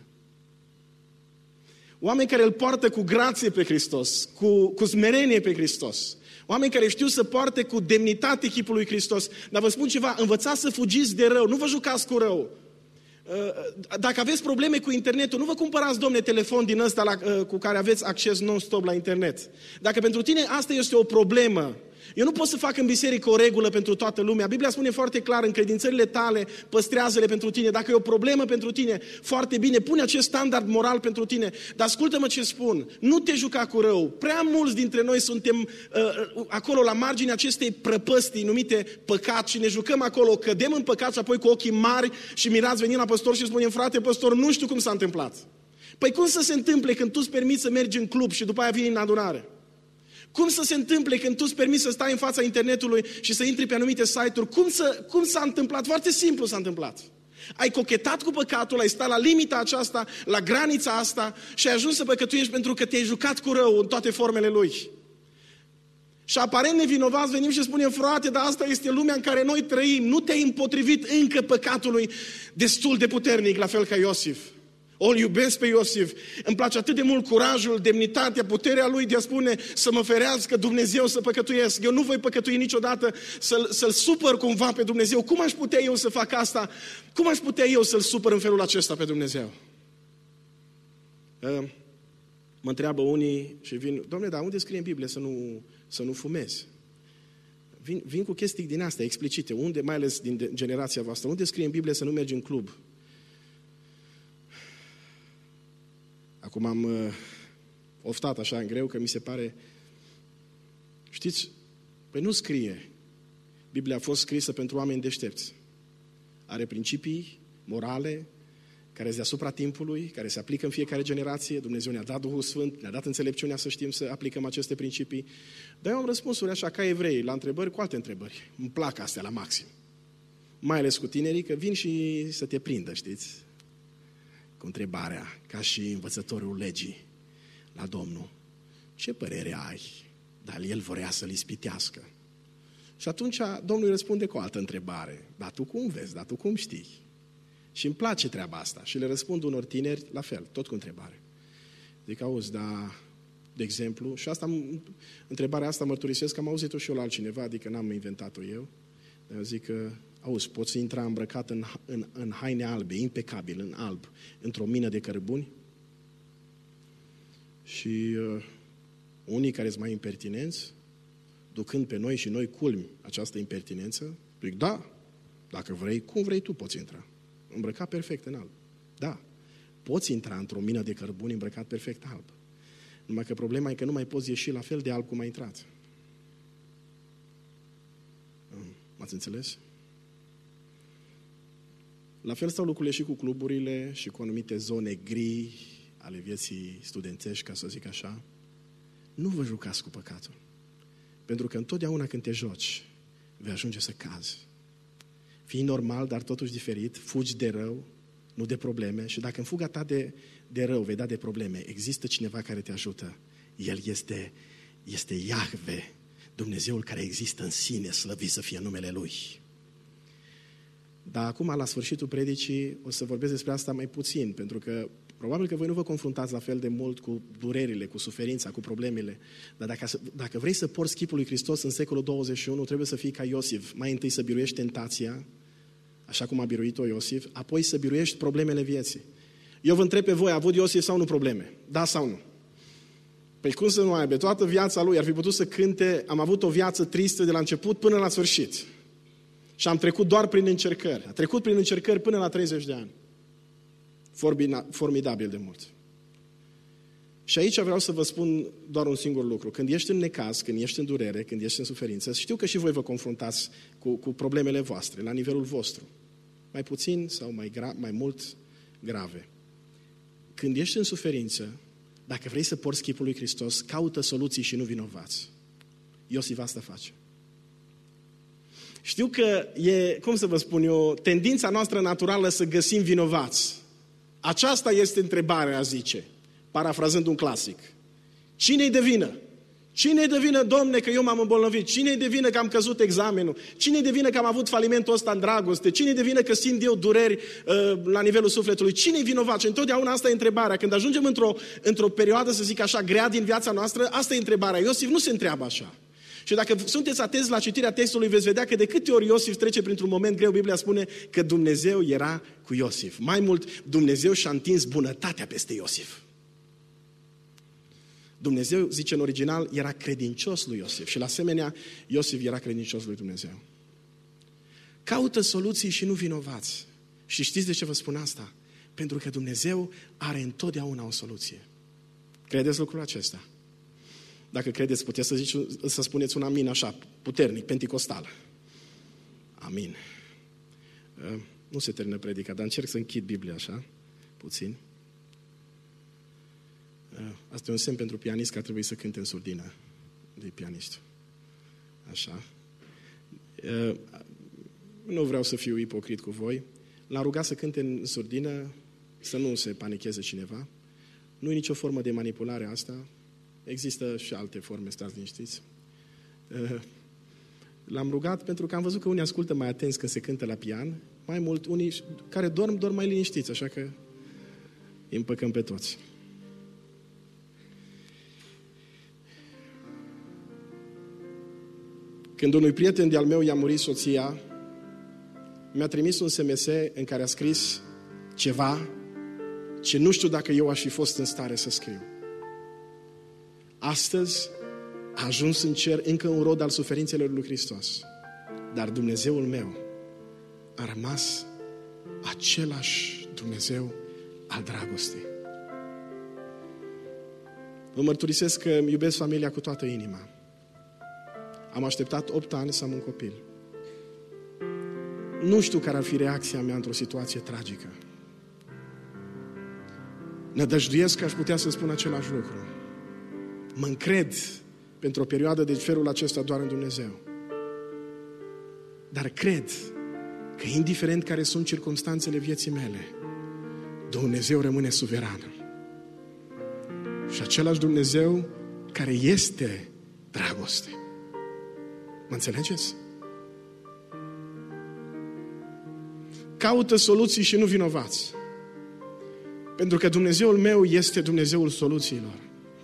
Oameni care îl poartă cu grație pe Hristos, cu, cu smerenie pe Hristos. Oameni care știu să poarte cu demnitate chipul lui Hristos. Dar vă spun ceva, învățați să fugiți de rău, nu vă jucați cu rău. Dacă aveți probleme cu internetul, nu vă cumpărați, domne, telefon din ăsta la, cu care aveți acces non-stop la internet. Dacă pentru tine asta este o problemă, eu nu pot să fac în biserică o regulă pentru toată lumea. Biblia spune foarte clar, încredințările tale, păstrează-le pentru tine. Dacă e o problemă pentru tine, foarte bine, pune acest standard moral pentru tine. Dar ascultă-mă ce spun, nu te juca cu rău. Prea mulți dintre noi suntem uh, acolo la marginea acestei prăpăstii numite păcat și ne jucăm acolo, cădem în păcat și apoi cu ochii mari și mirați venim la păstor și spunem: frate păstor, nu știu cum s-a întâmplat. Păi cum să se întâmple când tu îți permiți să mergi în club și după aia vii în adunare? Cum să se întâmple când tu îți permiți să stai în fața internetului și să intri pe anumite site-uri? Cum, să, cum s-a întâmplat? Foarte simplu s-a întâmplat. Ai cochetat cu păcatul, ai stat la limita aceasta, la granița asta și ai ajuns să păcătuiești pentru că te-ai jucat cu rău în toate formele lui. Și aparent nevinovați venim și spunem: frate, dar asta este lumea în care noi trăim. Nu te-ai împotrivit încă păcatului destul de puternic, la fel ca Iosif. O iubesc pe Iosif. Îmi place atât de mult curajul, demnitatea, puterea lui de a spune să mă ferească Dumnezeu să păcătuiesc. Eu nu voi păcătui niciodată să-l, să-l supăr cumva pe Dumnezeu. Cum aș putea eu să fac asta? Cum aș putea eu să-l supăr în felul acesta pe Dumnezeu? Mă întreabă unii și vin: Doamne, dar unde scrie în Biblie să nu, să nu fumezi? Vin, vin cu chestii din astea explicite. Unde, mai ales din generația voastră, unde scrie în Biblie să nu mergi în club? Acum am uh, oftat așa în greu că mi se pare... Știți, păi nu scrie. Biblia a fost scrisă pentru oameni deștepți. Are principii morale care sunt deasupra timpului, care se aplică în fiecare generație. Dumnezeu ne-a dat Duhul Sfânt, ne-a dat înțelepciunea să știm să aplicăm aceste principii. Dar eu am răspunsuri așa ca evrei, la întrebări cu alte întrebări. Îmi plac astea la maxim. Mai ales cu tinerii, că vin și să te prindă, știți? Cu întrebarea, ca și învățătorul legii la Domnul: ce părere ai? Dar el vrea să-l ispitească. Și atunci Domnul îi răspunde cu o altă întrebare: dar tu cum vezi? Dar tu cum știi? Și îmi place treaba asta. Și le răspund unor tineri la fel, tot cu întrebare. Zic: auzi, da, de exemplu, și asta, întrebarea asta mărturisesc că am auzit-o și eu la altcineva, adică n-am inventat-o eu. Eu zic că: auzi, poți intra îmbrăcat în, în, în haine albe, impecabil, în alb, într-o mină de cărbuni? Și uh, unii care sunt mai impertinenți, ducând pe noi și noi culmi această impertinență, zic: da, dacă vrei, cum vrei tu poți intra. Îmbrăcat perfect în alb. Da, poți intra într-o mină de cărbuni îmbrăcat perfect alb. Numai că problema e că nu mai poți ieși la fel de alb cum ai intrat. M-ați înțeles? La fel stau lucrurile și cu cluburile și cu anumite zone gri ale vieții studențești, ca să zic așa. Nu vă jucați cu păcatul. Pentru că întotdeauna când te joci, vei ajunge să cazi. Fii normal, dar totuși diferit, fugi de rău, nu de probleme. Și dacă în fuga ta de, de rău vei da de probleme, există cineva care te ajută. El este, este Iahve, Dumnezeul care există în sine, slăvit să fie numele Lui. Dar acum, la sfârșitul predicii, o să vorbesc despre asta mai puțin, pentru că probabil că voi nu vă confruntați la fel de mult cu durerile, cu suferința, cu problemele. Dar dacă, dacă vrei să porți chipul lui Hristos în secolul douăzeci și unu, trebuie să fii ca Iosif. Mai întâi să biruiești tentația, așa cum a biruit-o Iosif, apoi să biruiești problemele vieții. Eu vă întreb pe voi, a avut Iosif sau nu probleme? Da sau nu? Păi cum să nu aibă? Toată viața lui ar fi putut să cânte, am avut o viață tristă de la început până la sfârșit. Și am trecut doar prin încercări. A trecut prin încercări până la treizeci de ani. Formidabil de mult. Și aici vreau să vă spun doar un singur lucru. Când ești în necaz, când ești în durere, când ești în suferință, știu că și voi vă confruntați cu, cu problemele voastre, la nivelul vostru. Mai puțin sau mai, gra- mai mult grave. Când ești în suferință, dacă vrei să porți chipul lui Hristos, caută soluții și nu vinovați. Iosif asta face. Știu că e, cum să vă spun eu, tendința noastră naturală să găsim vinovați. Aceasta este întrebarea, zice, parafrazând un clasic. Cine-i de vină? Cine-i de vină, Domne, că eu m-am îmbolnăvit? Cine-i de vină că am căzut examenul? Cine-i de vină că am avut falimentul ăsta în dragoste? Cine-i de vină că simt eu dureri uh, la nivelul sufletului? Cine-i vinovat? Și întotdeauna asta e întrebarea. Când ajungem într-o, într-o perioadă, să zic așa, grea din viața noastră, asta e întrebarea. Iosif nu se întreabă așa. Și dacă sunteți atenți la citirea textului, veți vedea că de câte ori Iosif trece printr-un moment greu, Biblia spune că Dumnezeu era cu Iosif. Mai mult, Dumnezeu și-a întins bunătatea peste Iosif. Dumnezeu, zice în original, era credincios lui Iosif și la asemenea, Iosif era credincios lui Dumnezeu. Caută soluții și nu vinovați. Și știți de ce vă spun asta? Pentru că Dumnezeu are întotdeauna o soluție. Credeți lucrul acesta? Dacă credeți, puteți să, zici, să spuneți un amin așa, puternic, penticostal. Amin. Nu se termină predica, dar încerc să închid Biblia așa, puțin. Asta e un semn pentru pianist că ar trebui să cânte în surdină. De pianist. Așa. Nu vreau să fiu ipocrit cu voi. L-am rugat să cânte în surdină, să nu se panicheze cineva. Nu e nicio formă de manipulare asta. Există și alte forme, stați liniștiți. L-am rugat pentru că am văzut că unii ascultă mai atenți când se cântă la pian, mai mult unii care dorm, dorm mai liniștiți, așa că îi împăcăm pe toți. Când unui prieten de-al meu i-a murit soția, mi-a trimis un S M S în care a scris ceva ce nu știu dacă eu aș fi fost în stare să scriu. Astăzi a ajuns în cer încă un rod al suferințelor lui Hristos. Dar Dumnezeul meu a rămas același Dumnezeu al dragostei. Vă mărturisesc că îmi iubesc familia cu toată inima. Am așteptat opt ani să am un copil. Nu știu care ar fi reacția mea într-o situație tragică. Nădăjduiesc că aș putea să spun același lucru. Mă încred pentru o perioadă de felul acesta doar în Dumnezeu. Dar cred că indiferent care sunt circumstanțele vieții mele, Dumnezeu rămâne suveran. Și același Dumnezeu care este dragoste. Mă înțelegeți? Caută soluții și nu vinovați. Pentru că Dumnezeul meu este Dumnezeul soluțiilor.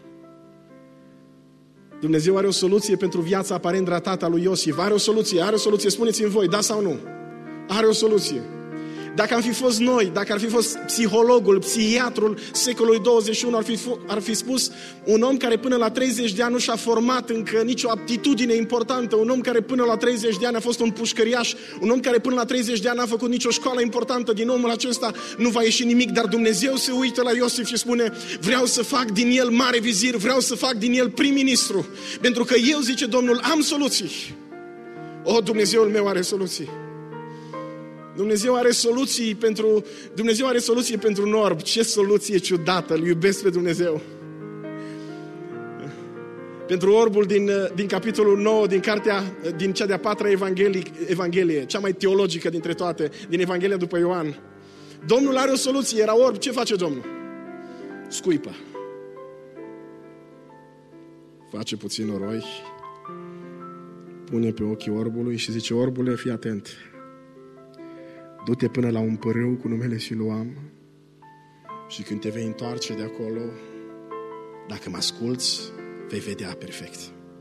Dumnezeu are o soluție pentru viața aparent ratată a lui Iosif. Are o soluție, are o soluție, spuneți-mi voi, da sau nu? Are o soluție. Dacă am fi fost noi, dacă ar fi fost psihologul, psihiatrul secolului douăzeci și unu, ar fi, ar fi spus un om care până la treizeci de ani nu și-a format încă nicio aptitudine importantă, un om care până la treizeci de ani a fost un pușcăriaș, un om care până la treizeci de ani n-a făcut nicio școală importantă, din omul acesta nu va ieși nimic, dar Dumnezeu se uită la Iosif și spune, vreau să fac din el mare vizir, vreau să fac din el prim-ministru, pentru că eu, zice Domnul, am soluții. O, Dumnezeul meu are soluții. Dumnezeu are soluții pentru, Dumnezeu are soluții pentru Norb. Ce soluție ciudată, îl iubesc pe Dumnezeu. Pentru orbul din, din capitolul nouă, din cartea, din cea de-a patra Evanghelie, Evanghelie, cea mai teologică dintre toate, din Evanghelia după Ioan. Domnul are o soluție, era orb, ce face Domnul? Scuipă. Face puțin noroi, pune pe ochii orbului și zice, orbule, fii atent. Du-te până la un pârâu cu numele Siloam și când te vei întoarce de acolo, dacă mă asculți, vei vedea perfect.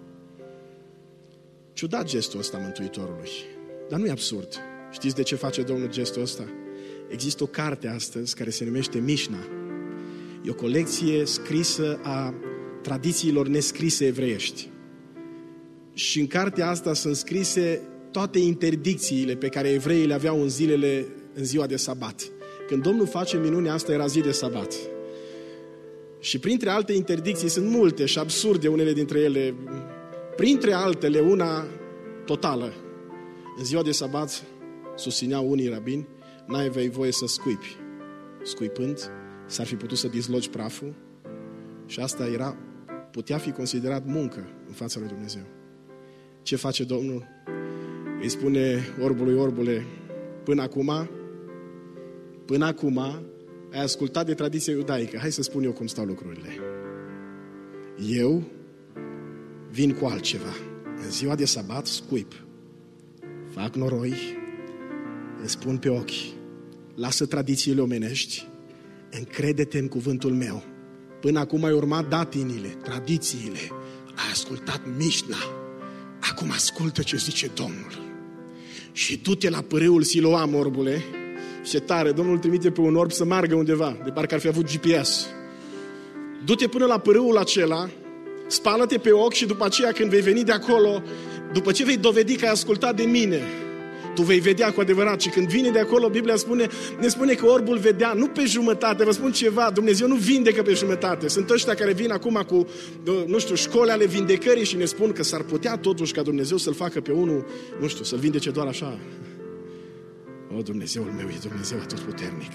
Ciudat gestul ăsta Mântuitorului, dar nu e absurd. Știți de ce face Domnul gestul ăsta? Există o carte astăzi care se numește Mișna. E o colecție scrisă a tradițiilor nescrise evreiești. Și în cartea asta sunt scrise toate interdicțiile pe care evreii le aveau în zilele, în ziua de sabat. Când Domnul face minunea asta, era zi de sabat. Și printre alte interdicții sunt multe și absurde unele dintre ele. Printre altele, una totală. În ziua de sabat, susțineau unii rabini, n-ai voie să scuipi. Scuipând, s-ar fi putut să dizlogi praful și asta era, putea fi considerat muncă în fața lui Dumnezeu. Ce face Domnul? Îi spune orbului, orbule, până acum, până acum ai ascultat de tradiția iudaică. Hai să spun eu cum stau lucrurile. Eu vin cu altceva. În ziua de sabat scuip. Fac noroi, îți pun pe ochi. Lasă tradițiile omenești, încrede-te în cuvântul meu. Până acum ai urmat datinile, tradițiile, ai ascultat Mișna. Acum ascultă ce zice Domnul. Și du-te la pârâul Siloam, orbule. Ce tare, Domnul trimite pe un orb să meargă undeva, de parcă ar fi avut G P S. Du-te până la pârâul acela, spală-te pe ochi și după aceea când vei veni de acolo, după ce vei dovedi că ai ascultat de mine, tu vei vedea cu adevărat. Și când vine de acolo, Biblia spune, ne spune că orbul vedea, nu pe jumătate. Vă spun ceva, Dumnezeu nu vindecă pe jumătate. Sunt ăștia care vin acum cu, nu știu, școli ale vindecării și ne spun că s-ar putea totuși ca Dumnezeu să-l facă pe unul, nu știu, să-l vindece doar așa. O, Dumnezeul meu e Dumnezeu atotputernic.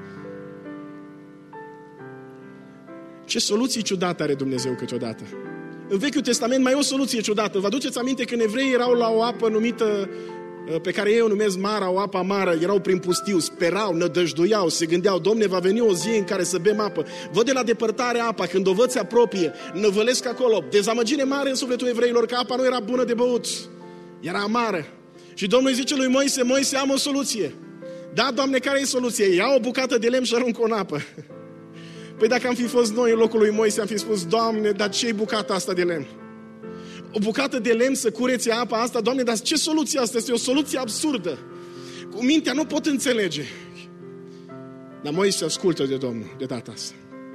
Ce soluții ciudate are Dumnezeu câteodată. În Vechiul Testament mai e o soluție ciudată. Vă aduceți aminte când evreii erau la o apă numită, pe care ei o numesc Mara, o apă amară, erau prin pustiu, sperau, nădăjduiau, se gândeau, Domne, va veni o zi în care să bem apă. Văd de la depărtare apa, când o văd se apropie, năvălesc acolo. Dezamăgire mare în sufletul evreilor că apa nu era bună de băut, era amară. Și Domnul îi zice lui Moise, Moise, am o soluție. Da, Doamne, care e soluția? Ia o bucată de lemn și aruncă-o în apă. Păi dacă am fi fost noi în locul lui Moise, am fi spus, Doamne, dar ce-i bucata asta de lemn? O bucată de lemn să curețe apa asta? Doamne, dar ce soluție asta? Este o soluție absurdă. Cu mintea nu pot înțelege. Dar Moise ascultă de Domnul de data asta.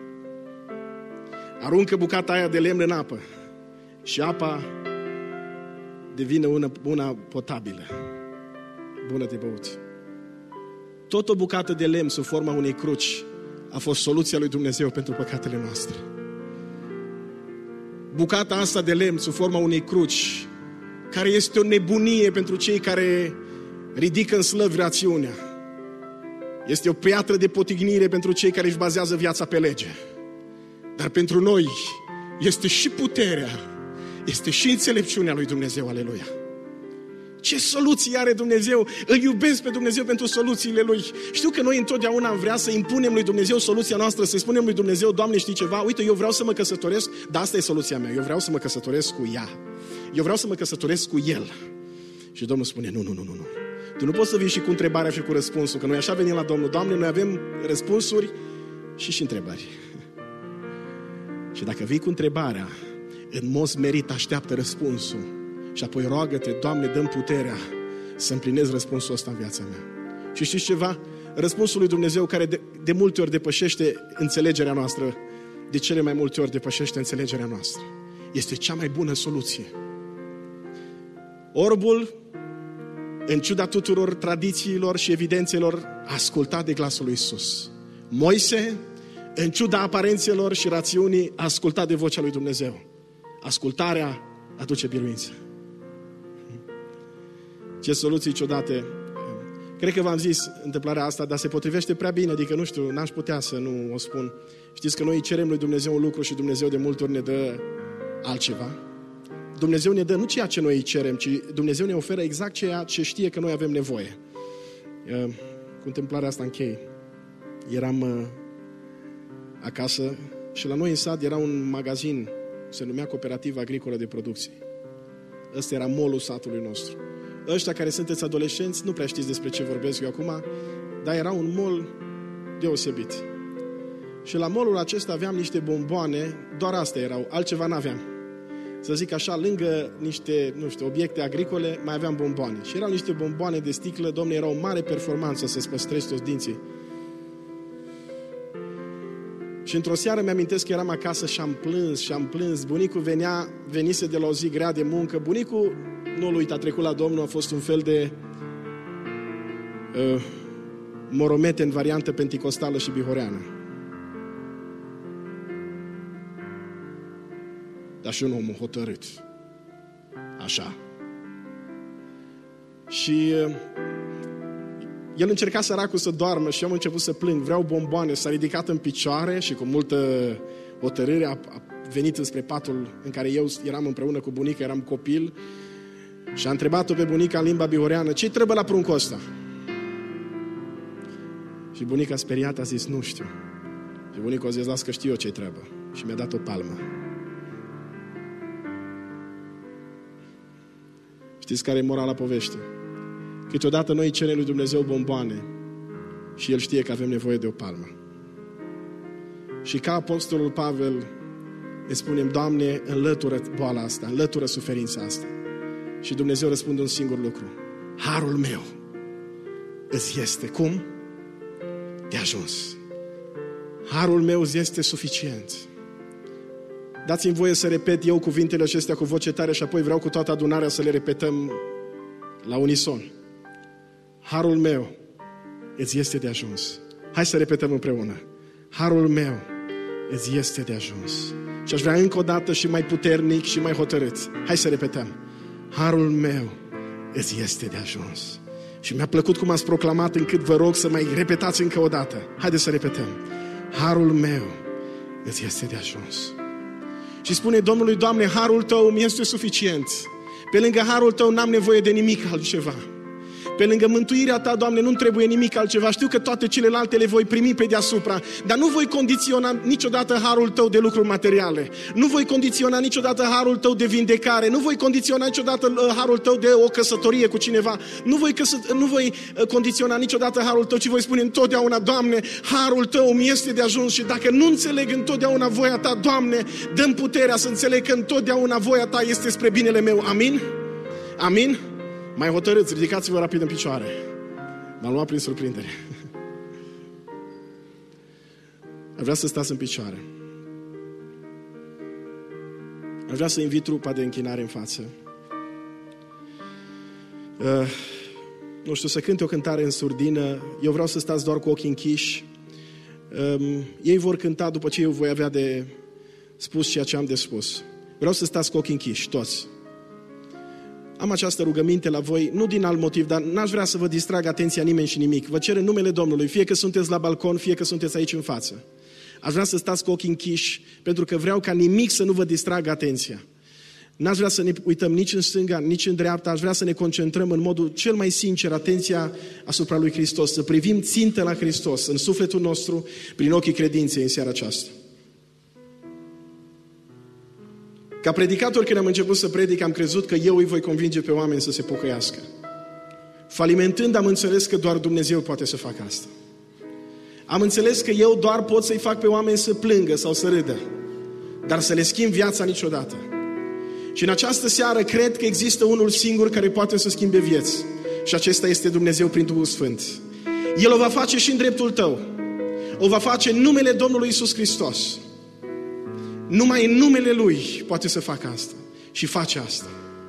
Aruncă bucata aia de lemn în apă și apa devine una, una potabilă, bună de băut. Tot o bucată de lemn sub forma unei cruci a fost soluția lui Dumnezeu pentru păcatele noastre. Bucata asta de lemn sub forma unei cruci, care este o nebunie pentru cei care ridică în slăvi rațiunea. Este o piatră de potignire pentru cei care își bazează viața pe lege. Dar pentru noi este și puterea, este și înțelepciunea lui Dumnezeu, aleluia. Ce soluții are Dumnezeu? Îl iubesc pe Dumnezeu pentru soluțiile Lui. Știu că noi întotdeauna am vrea să impunem lui Dumnezeu soluția noastră, să spunem lui Dumnezeu, Doamne, știi ceva? Uite, eu vreau să mă căsătoresc, dar asta e soluția mea. Eu vreau să mă căsătoresc cu ea. Eu vreau să mă căsătoresc cu el. Și Domnul spune, nu, nu, nu, nu. Tu nu poți să vii și cu întrebarea și cu răspunsul, că noi așa venim la Domnul. Doamne, noi avem răspunsuri și și întrebări. Și dacă vii cu întrebarea, în mod smerit așteaptă răspunsul. Și apoi roagă-te, Doamne, dă-mi puterea să împlinez răspunsul ăsta în viața mea. Și știți ceva? răspunsul lui Dumnezeu care de, de multe ori depășește înțelegerea noastră, de cele mai multe ori depășește înțelegerea noastră. Este cea mai bună soluție. Orbul, în ciuda tuturor tradițiilor și evidențelor, a ascultat de glasul lui Iisus. Moise, în ciuda aparențelor și rațiunii, a ascultat de vocea lui Dumnezeu. Ascultarea aduce biruință. Ce soluții ciudate! Cred că v-am zis întâmplarea asta, dar se potrivește prea bine, adică nu știu, n-aș putea să nu o spun. Știți că noi cerem lui Dumnezeu un lucru și Dumnezeu de multe ori ne dă altceva. Dumnezeu ne dă nu ceea ce noi îi cerem, ci Dumnezeu ne oferă exact ceea ce știe că noi avem nevoie. Cu întâmplarea asta închei. Eram acasă și la noi în sat era un magazin, se numea Cooperativa Agricolă de Producție. Ăsta era mall-ul satului nostru. Ăștia care sunteți adolescenți, nu prea știți despre ce vorbesc eu acum, dar era un mall deosebit. Și la mall-ul acesta aveam niște bomboane, doar astea erau, altceva n-aveam. Să zic așa, lângă niște, nu știu, obiecte agricole, mai aveam bomboane. Și erau niște bomboane de sticlă, Doamne, era o mare performanță să-ți păstrezi toți dinții. Și într-o seară mi-amintesc că eram acasă și am plâns, și am plâns. Bunicul venea, venise de la o zi grea de muncă. Bunicul, nu-l uit, a trecut la Domnul, a fost un fel de uh, moromete în variantă penticostală și bihoreană. Dar și un om hotărât. Așa. Și uh, el încerca săracul să doarmă și eu am început să plâng. Vreau bomboane. S-a ridicat în picioare și cu multă hotărâre a, a venit înspre patul în care eu eram împreună cu bunica, eram copil, și a întrebat-o pe bunica în limba bihoreană: ce-i trebuie la pruncul ăsta? Și bunica speriată a zis: nu știu. Și bunicul a zis: las că știu eu ce-i trebuie. Și mi-a dat o palmă. Știți care e morala poveștii? Câteodată noi cerem lui Dumnezeu bomboane și El știe că avem nevoie de o palmă. Și ca apostolul Pavel ne spunem: Doamne, înlătură boala asta, înlătură suferința asta. Și Dumnezeu răspunde un singur lucru: harul meu îți este cum? De ajuns. Harul meu îți este suficient. Dați-mi voie să repet eu cuvintele acestea cu voce tare și apoi vreau cu toată adunarea să le repetăm la unison. Harul meu îți este de ajuns. Hai să repetăm împreună. Harul meu îți este de ajuns. Și aș vrea încă o dată și mai puternic și mai hotărât. Hai să repetăm. Harul meu îți este de ajuns. Și mi-a plăcut cum ați proclamat, încât vă rog să mai repetați încă o dată. Haideți să repetăm. Harul meu îți este de ajuns. Și spune Domnului: Doamne, harul Tău mi este suficient. Pe lângă harul Tău n-am nevoie de nimic altceva. Pe lângă mântuirea Ta, Doamne, nu-mi trebuie nimic altceva. Știu că toate celelalte le voi primi pe deasupra, dar nu voi condiționa niciodată harul Tău de lucruri materiale. Nu voi condiționa niciodată harul Tău de vindecare. Nu voi condiționa niciodată harul Tău de o căsătorie cu cineva. Nu voi, căsă... nu voi condiționa niciodată harul Tău, ci voi spune întotdeauna: Doamne, harul Tău mi este de ajuns. Și dacă nu înțeleg întotdeauna voia Ta, Doamne, dă-mi puterea să înțeleg că întotdeauna voia Ta este spre binele meu. Amin? Amin? Mai hotărâți, ridicați-vă rapid în picioare. M-am luat prin surprindere. Aș vrea să stați în picioare. Aș vrea să invit trupa de închinare în față. Uh, nu știu, să cânte o cântare în surdină. Eu vreau să stați doar cu ochii închiși. Um, ei vor cânta după ce eu voi avea de spus ceea ce am de spus. Vreau să stați cu ochii închiși, toți. Am această rugăminte la voi, nu din alt motiv, dar n-aș vrea să vă distrag atenția nimeni și nimic. Vă cer în numele Domnului, fie că sunteți la balcon, fie că sunteți aici în față. Aș vrea să stați cu ochii închiși, pentru că vreau ca nimic să nu vă distragă atenția. N-aș vrea să ne uităm nici în stânga, nici în dreapta, aș vrea să ne concentrăm în modul cel mai sincer atenția asupra lui Hristos, să privim țintă la Hristos în sufletul nostru, prin ochii credinței în seara aceasta. Ca predicator, când am început să predic, am crezut că eu îi voi convinge pe oameni să se pocăiască. Falimentând, am înțeles că doar Dumnezeu poate să facă asta. Am înțeles că eu doar pot să-i fac pe oameni să plângă sau să râdă, dar să le schimb viața niciodată. Și în această seară cred că există unul singur care poate să schimbe vieți. Și acesta este Dumnezeu prin Duhul Sfânt. El o va face și în dreptul tău. O va face în numele Domnului Iisus Hristos. Numai în numele Lui poate să facă asta. Și face asta.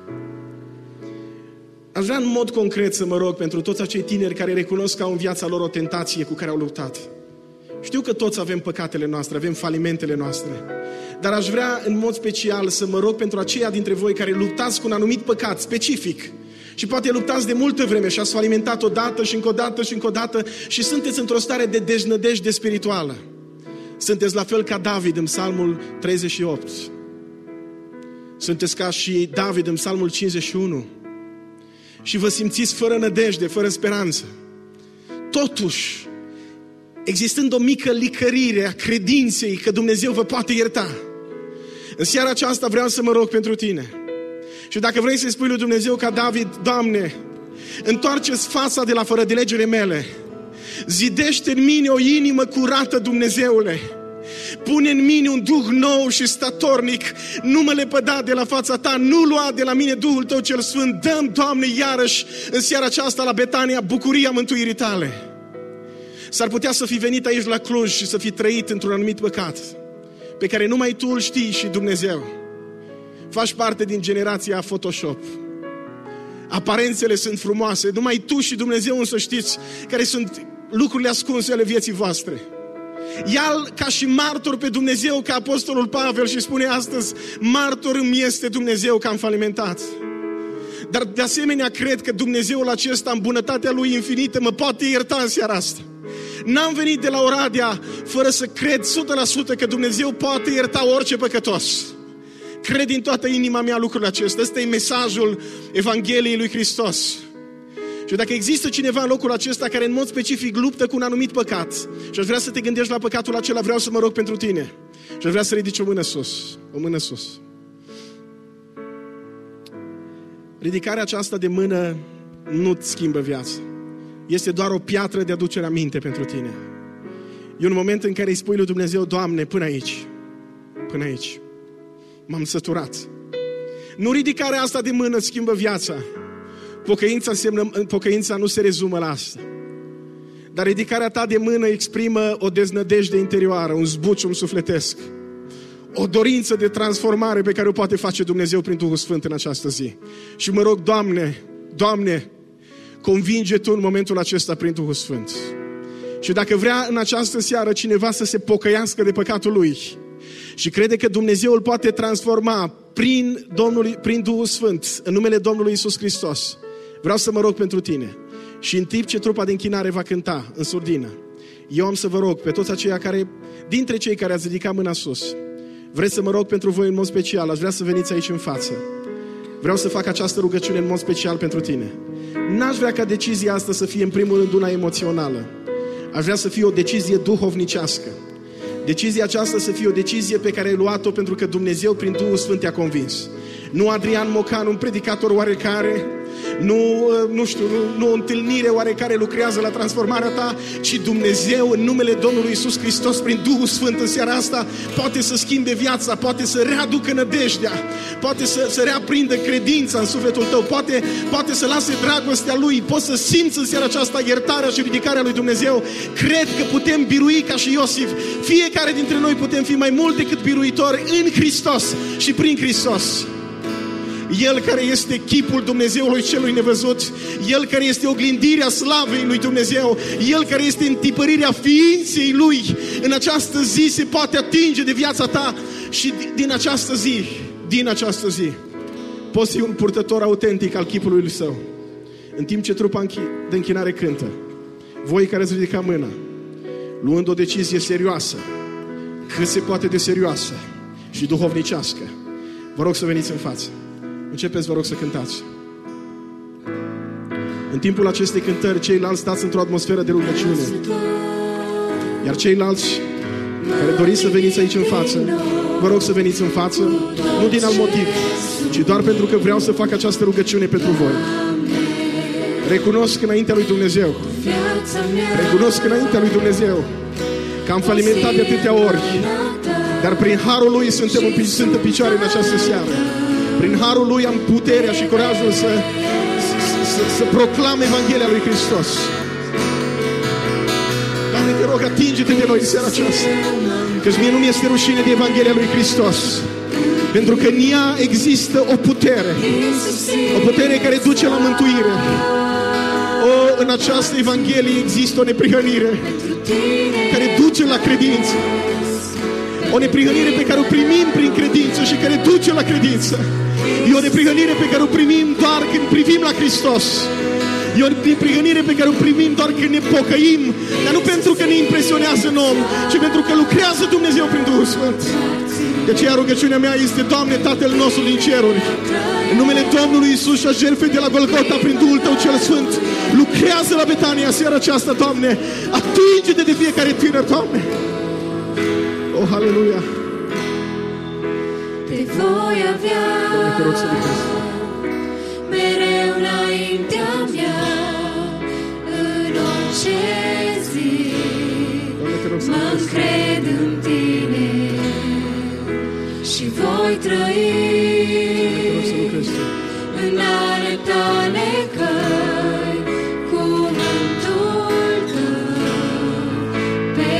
Aș vrea în mod concret să mă rog pentru toți acei tineri care recunosc că au în viața lor o tentație cu care au luptat. Știu că toți avem păcatele noastre, avem falimentele noastre. Dar aș vrea în mod special să mă rog pentru aceia dintre voi care luptați cu un anumit păcat specific. Și poate luptați de multă vreme și ați falimentat odată și încă o dată și încă o dată și sunteți într-o stare de deznădejde spirituală. Sunteți la fel ca David în Psalmul treizeci și opt. Sunteți ca și David în Psalmul cincizeci și unu. Și vă simțiți fără nădejde, fără speranță. Totuși, existând o mică licărire a credinței că Dumnezeu vă poate ierta, în seara aceasta vreau să mă rog pentru tine. Și dacă vrei să-i spui lui Dumnezeu ca David, Doamne, întoarce-ți fața de la fără de legile mele. Zidește în mine o inimă curată, Dumnezeule. Pune în mine un duh nou și statornic. Nu mă lepăda de la fața ta, nu lua de la mine Duhul tău cel sfânt. Dă-mi, Doamne, iarăși în seara aceasta la Betania bucuria mântuirii tale. S-ar putea să fi venit aici la Cluj și să fi trăit într-un anumit păcat pe care numai tu îl știi și Dumnezeu. Faci parte din generația Photoshop. Aparențele sunt frumoase, numai tu și Dumnezeu însă știți care sunt lucrurile ascunse ale vieții voastre. Ia-l ca și martor pe Dumnezeu, ca apostolul Pavel, și spune astăzi, martor îmi este Dumnezeu că am falimentat. Dar de asemenea cred că Dumnezeul acesta, în bunătatea Lui infinită, mă poate ierta în seara asta. N-am venit de la Oradea fără să cred o sută la sută că Dumnezeu poate ierta orice păcătos. Cred din toată inima mea lucrul acesta. Ăsta e mesajul Evangheliei lui Hristos. Și dacă există cineva în locul acesta care în mod specific luptă cu un anumit păcat și aș vrea să te gândești la păcatul acela, vreau să mă rog pentru tine. Și aș vrea să ridici o mână sus. O mână sus. Ridicarea aceasta de mână nu-ți schimbă viața. Este doar o piatră de aducere aminte pentru tine. E un moment în care îi spui lui Dumnezeu, Doamne, până aici. Până aici. M-am săturat. Nu ridicarea asta de mână îți schimbă viața. Pocăința, înseamnă, pocăința nu se rezumă la asta. Dar ridicarea ta de mână exprimă o deznădejde interioară, un zbucium sufletesc. O dorință de transformare pe care o poate face Dumnezeu prin Duhul Sfânt în această zi. Și mă rog, Doamne, Doamne, convinge Tu în momentul acesta prin Duhul Sfânt. Și dacă vrea în această seară cineva să se pocăiască de păcatul lui și crede că Dumnezeu îl poate transforma prin, Domnul, prin Duhul Sfânt, în numele Domnului Iisus Hristos, vreau să mă rog pentru tine. Și în timp ce trupa de închinare va cânta în surdină, eu am să vă rog pe toți aceia care, dintre cei care ați ridicat mâna sus, vreți să mă rog pentru voi în mod special, aș vrea să veniți aici în față. Vreau să fac această rugăciune în mod special pentru tine. N-aș vrea ca decizia asta să fie în primul rând una emoțională. Aș vrea să fie o decizie duhovnicească. Decizia aceasta să fie o decizie pe care ai luat-o pentru că Dumnezeu prin Duhul Sfânt te-a convins. Nu Adrian Mocan, un predicator oarecare, nu, nu știu, nu, nu o întâlnire oarecare lucrează la transformarea ta, ci Dumnezeu în numele Domnului Iisus Hristos prin Duhul Sfânt în seara asta poate să schimbe viața, poate să readucă nădejdea, poate să, să reaprindă credința în sufletul tău, poate, poate să lase dragostea Lui, poți să simți în seara aceasta iertarea și ridicarea lui Dumnezeu. Cred că putem birui ca și Iosif. Fiecare dintre noi putem fi mai mult decât biruitori în Hristos și prin Hristos. El care este chipul Dumnezeului celui nevăzut, El care este oglindirea slavei lui Dumnezeu, El care este întipărirea ființei Lui, în această zi se poate atinge de viața ta și din această zi, din această zi, poți fi un purtător autentic al chipului lui Său. În timp ce trupa de închinare cântă, voi care ați ridicat mâna, luând o decizie serioasă, cât se poate de serioasă și duhovnicească, vă rog să veniți în față. Începeți, vă rog, să cântați. În timpul acestei cântări, ceilalți stați într-o atmosferă de rugăciune. Iar ceilalți care doriți să veniți aici în față, vă rog să veniți în față, nu din alt motiv, ci doar pentru că vreau să fac această rugăciune pentru voi. Recunosc înaintea lui Dumnezeu, recunosc înaintea lui Dumnezeu că am falimentat de atâtea ori, dar prin harul Lui suntem în, sunt în picioare în această seară. Prin harul Lui am puterea și curajul să, să, să proclam Evanghelia lui Hristos. atinge-te de noi în seara aceasta. Căci mie nu mi-este rușine de Evanghelia lui Hristos. Pentru că în ea există o putere. O putere care duce la mântuire. O, în această Evanghelie există o neprihănire care duce la credință. O neprihănire pe care o primim prin credință și care duce la credință. E o neprihănire pe care o primim doar când privim la Hristos. E o neprihănire pe care o primim doar când ne pocăim. Dar nu pentru că ne impresionează în om, ci pentru că lucrează Dumnezeu prin Duhul Sfânt. De aceea rugăciunea mea este: Doamne, Tatăl nostru din ceruri, în numele Domnului Iisus și a jertfei de la Golgota, prin Duhul Tău cel Sfânt, lucrează la Betania seara aceasta, Doamne. Atinge-te de fiecare tânăr, Doamne. Oh, haleluia! Te voi avea mereu înaintea mea, în orice zi. Mă încred în Tine și voi trăi în ale Tale căi, cuvântul Tău pe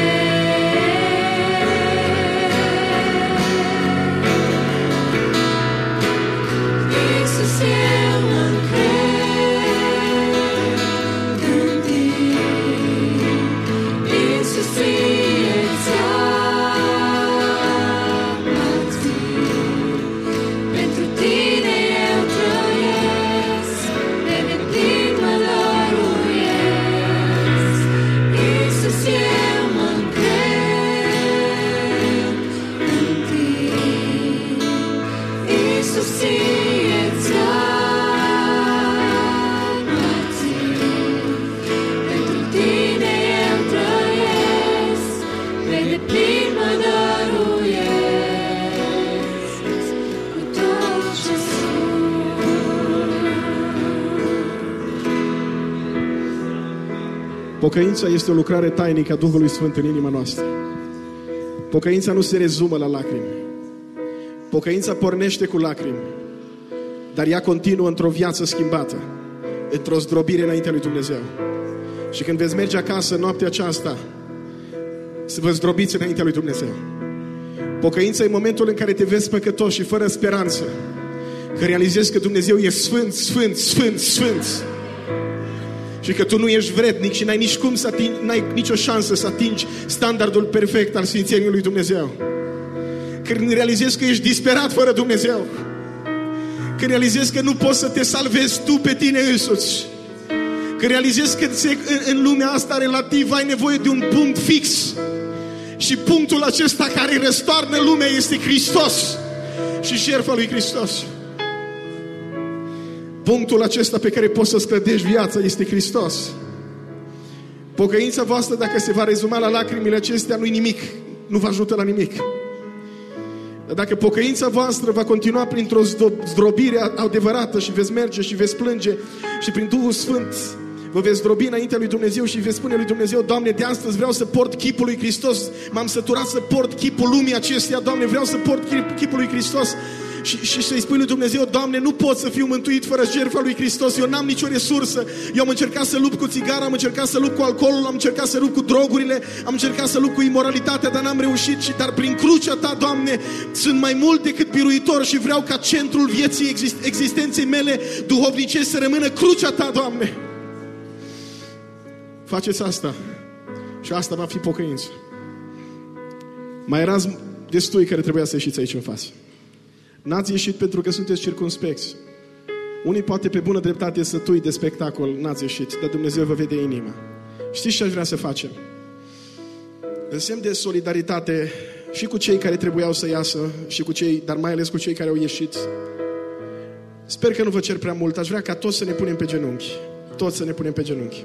Iisus, eu mă încred în Tine. Iisus, Ție-ți aparțin. Pentru Tine eu trăiesc, pe deplin mă dăruiesc. Iisus, eu mă încred în Tine. Iisus, Ție-ți aparțin. Pentru Tine eu trăiesc, pe deplin mă dăruiesc cu tot ce sunt. Pocăința este o lucrare tainică a Duhului Sfânt în inima noastră. Pocăința nu se rezumă la lacrimi. Pocăința pornește cu lacrimi, dar ea continuă într-o viață schimbată, într-o zdrobire înaintea lui Dumnezeu. Și când veți merge acasă noaptea aceasta, să vă zdrobiți înaintea lui Dumnezeu. Pocăința e momentul în care te vezi păcătos și fără speranță, că realizezi că Dumnezeu e sfânt, sfânt, sfânt, sfânt. Și că tu nu ești vrednic și n-ai nici cum să atingi, n-ai nicio șansă să atingi standardul perfect al sfințeniei lui Dumnezeu. Când realizezi că ești disperat fără Dumnezeu. Când realizezi că nu poți să te salvezi tu pe tine însuți. Când realizezi că în lumea asta relativ ai nevoie de un punct fix. Și punctul acesta care răstoarnă lumea este Hristos și jertfa lui Hristos. Punctul acesta pe care poți să-ți clădești viața este Hristos. Pocăința voastră, dacă se va rezuma la lacrimile acestea, nu-i nimic. Nu vă ajută la nimic. Dar dacă pocăința voastră va continua printr-o zdrobire adevărată și veți merge și veți plânge și prin Duhul Sfânt vă veți zdrobi înaintea lui Dumnezeu și veți spune lui Dumnezeu: Doamne, de astăzi vreau să port chipul lui Hristos. M-am săturat să port chipul lumii acesteia, Doamne, vreau să port chipul lui Hristos. Și, și să-i spui lui Dumnezeu: Doamne, nu pot să fiu mântuit fără jertfa lui Hristos. Eu n-am nicio resursă. Eu am încercat să lupt cu țigara, am încercat să lupt cu alcoolul, am încercat să lupt cu drogurile, am încercat să lupt cu imoralitatea, dar n-am reușit. Și dar prin crucea Ta, Doamne, sunt mai mult decât biruitor și vreau ca centrul vieții exist- existenței mele duhovnicești să rămână crucea Ta, Doamne. Faceți asta și asta va fi pocăință. Mai erați destui care trebuia să ieșiți aici în față. N-ați ieșit pentru că sunteți circumspecți. Unii poate pe bună dreptate sătui de spectacol, n-ați ieșit, dar Dumnezeu vă vede inima. Știți ce aș vrea să facem? În semn de solidaritate și cu cei care trebuiau să iasă și cu cei, dar mai ales cu cei care au ieșit. Sper că nu vă cer prea mult. Aș vrea ca toți să ne punem pe genunchi. Toți să ne punem pe genunchi.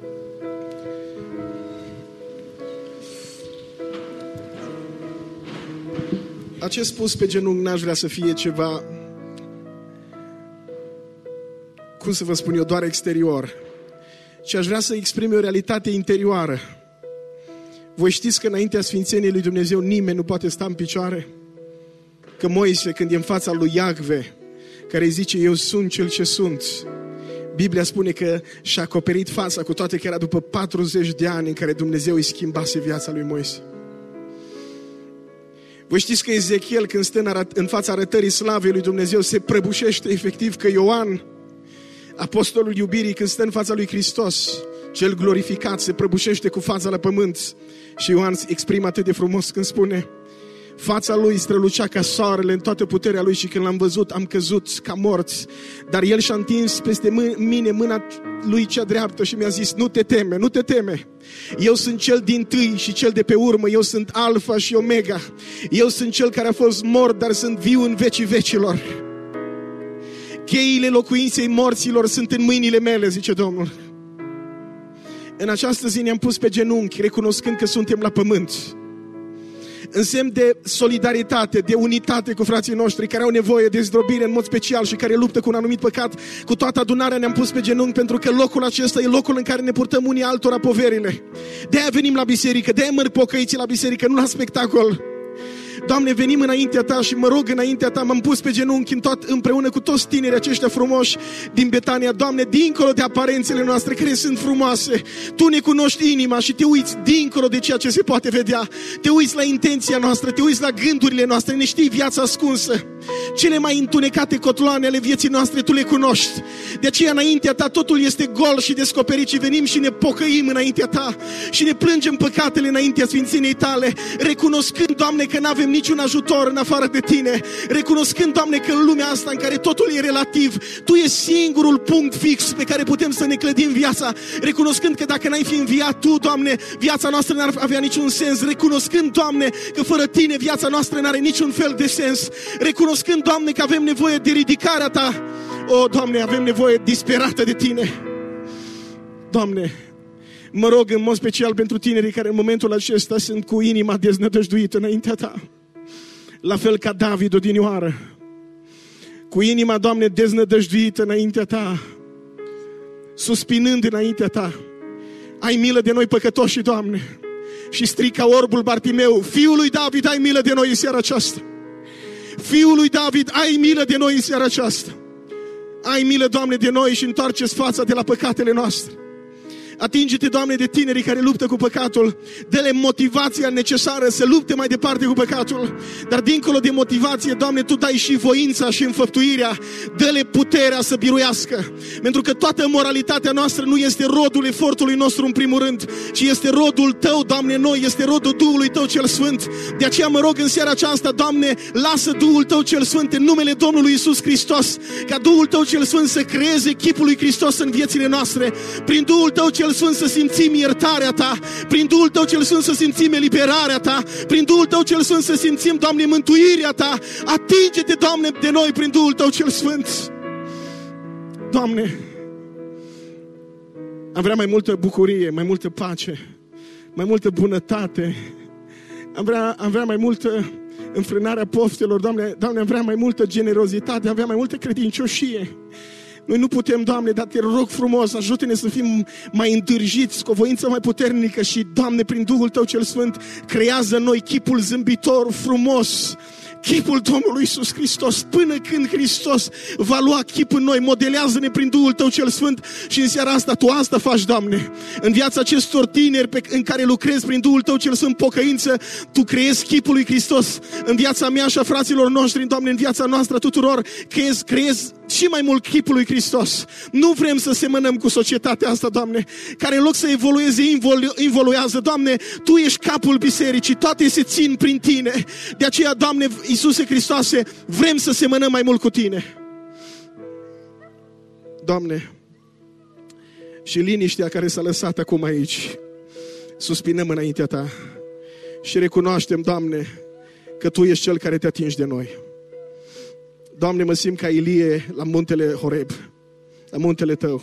Acest pus pe genunchi n-aș vrea să fie ceva, cum să vă spun eu, doar exterior, ci aș vrea să exprime o realitate interioară. Voi știți că înaintea sfințeniei lui Dumnezeu nimeni nu poate sta în picioare? Că Moise, când e în fața lui Iahve, care îi zice: eu sunt cel ce sunt, Biblia spune că și-a acoperit fața, cu toate că era după patruzeci de ani în care Dumnezeu îi schimbase viața lui Moise. Voi știți că Ezechiel, când stă în, arăt, în fața arătării slavei lui Dumnezeu, se prăbușește efectiv, că Ioan, apostolul iubirii, când stă în fața lui Hristos, cel glorificat, se prăbușește cu fața la pământ. Și Ioan exprimă atât de frumos când spune: fața lui strălucea ca soarele în toată puterea lui și când l-am văzut am căzut ca morți. Dar el și-a întins peste mine mâna lui cea dreaptă și mi-a zis: nu te teme, nu te teme. Eu sunt cel dintâi și cel de pe urmă, eu sunt Alfa și Omega. Eu sunt cel care a fost mort, dar sunt viu în vecii vecilor. Cheile locuinței morților sunt în mâinile mele, zice Domnul. În această zi ne-am pus pe genunchi, recunoscând că suntem la pământ, în semn de solidaritate, de unitate cu frații noștri care au nevoie de zdrobire în mod special și care luptă cu un anumit păcat. Cu toată adunarea ne-am pus pe genunchi, pentru că locul acesta e locul în care ne purtăm unii altora poverile. De-aia venim la biserică, de-aia merg pocăiții la biserică, nu la spectacol. Doamne, venim înaintea Ta și mă rog înaintea Ta, m-am pus pe genunchi în tot, împreună cu toți tinerii aceștia frumoși din Betania. Doamne, dincolo de aparențele noastre care sunt frumoase, Tu ne cunoști inima și Te uiți dincolo de ceea ce se poate vedea. Te uiți la intenția noastră, Te uiți la gândurile noastre, ne știi viața ascunsă. Cele mai întunecate cotloane ale vieții noastre Tu le cunoști. De aceea înaintea Ta totul este gol și descoperit și venim și ne pocăim înaintea Ta și ne plângem păcatele înaintea sfințeniei Tale, recunoscând, Doamne, că n-avem niciun ajutor în afară de Tine, recunoscând, Doamne, că în lumea asta în care totul e relativ, Tu ești singurul punct fix pe care putem să ne clădim viața, recunoscând că dacă n-ai fi înviat Tu, Doamne, viața noastră n-ar avea niciun sens, recunoscând, Doamne, că fără Tine viața noastră n-are niciun fel de sens, recunoscând, Doamne, că avem nevoie de ridicarea Ta. O, Doamne, avem nevoie disperată de Tine. Doamne, mă rog în mod special pentru tinerii care în momentul acesta sunt cu inima deznădăjduită înaintea Ta, la fel ca David odinioară, cu inima, Doamne, deznădăjduită înaintea Ta, suspinând înaintea Ta. Ai milă de noi păcătoși, Doamne, și strica orbul Bartimeu: Fiul lui David, ai milă de noi în seara aceasta. Fiul lui David, ai milă de noi în seara aceasta. Ai milă, Doamne, de noi și întoarce-ți fața de la păcatele noastre. Atinge-te, Doamne, de tinerii care luptă cu păcatul. Dă-le motivația necesară să lupte mai departe cu păcatul. Dar dincolo de motivație, Doamne, Tu dai și voința și înfăptuirea. Dă-le puterea să biruiască. Pentru că toată moralitatea noastră nu este rodul efortului nostru în primul rând, ci este rodul Tău, Doamne, noi, este rodul Duhului Tău cel Sfânt. De aceea mă rog în seara aceasta, Doamne, lasă Duhul Tău cel Sfânt în numele Domnului Iisus Hristos, ca Duhul Tău cel Sfânt să creeze chipul lui Hristos în viețile noastre. Prin Duhul Tău cel Sfânt să simțim iertarea Ta, prin Duhul Tău cel Sfânt să simțim eliberarea Ta, prin Duhul Tău cel Sfânt să simțim, Doamne, mântuirea Ta. Atinge-te, Doamne, de noi prin Duhul Tău cel Sfânt. Doamne, am vrea mai multă bucurie, mai multă pace, mai multă bunătate, am vrea, am vrea mai multă înfrânarea poftelor, Doamne, Doamne, am vrea mai multă generozitate, am vrea mai multă credincioșie. Noi nu putem, Doamne, dar Te rog frumos, ajută-ne să fim mai îndârjiți, cu o voință mai puternică și, Doamne, prin Duhul Tău cel Sfânt, creează în noi chipul zâmbitor, frumos, chipul Domnului Iisus Hristos, până când Hristos va lua chip în noi. Modelează-ne prin Duhul Tău cel Sfânt și în seara asta Tu asta faci, Doamne. În viața acestor tineri pe, în care lucrezi prin Duhul Tău cel Sfânt pocăință, Tu creezi chipul lui Hristos. În viața mea și a fraților noștri, Doamne, în viața noastră tuturor, creezi, creezi și mai mult chipul lui Hristos. Nu vrem să semănăm cu societatea asta, Doamne, care în loc să evolueze, involu- involuează. Doamne, Tu ești capul bisericii, toate se țin prin Tine. De aceea, Doamne, Iisuse Hristoase, vrem să semănăm mai mult cu Tine. Doamne, și liniștea care s-a lăsat acum aici, suspinăm înaintea Ta și recunoaștem, Doamne, că Tu ești Cel care Te atingi de noi. Doamne, mă simt ca Ilie la muntele Horeb, la muntele Tău.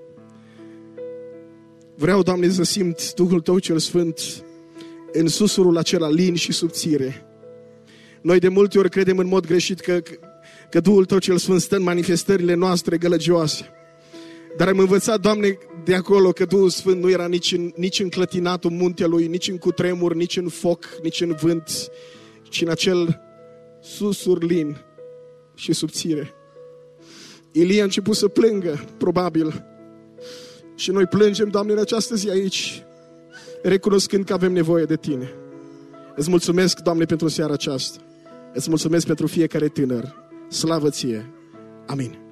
Vreau, Doamne, să simt Duhul Tău cel Sfânt în susurul acela lin și subțire. Noi de multe ori credem în mod greșit că, că Duhul Tău cel Sfânt stă în manifestările noastre gălăgioase. Dar am învățat, Doamne, de acolo că Duhul Sfânt nu era nici în, nici în clătinatul muntelui, nici în cutremur, nici în foc, nici în vânt, ci în acel susur lin și subțire. Ilie a început să plângă, probabil. Și noi plângem, Doamne, în această zi aici, recunoscând că avem nevoie de Tine. Îți mulțumesc, Doamne, pentru seara aceasta. Îți mulțumesc pentru fiecare tânăr. Slavă Ție. Amin.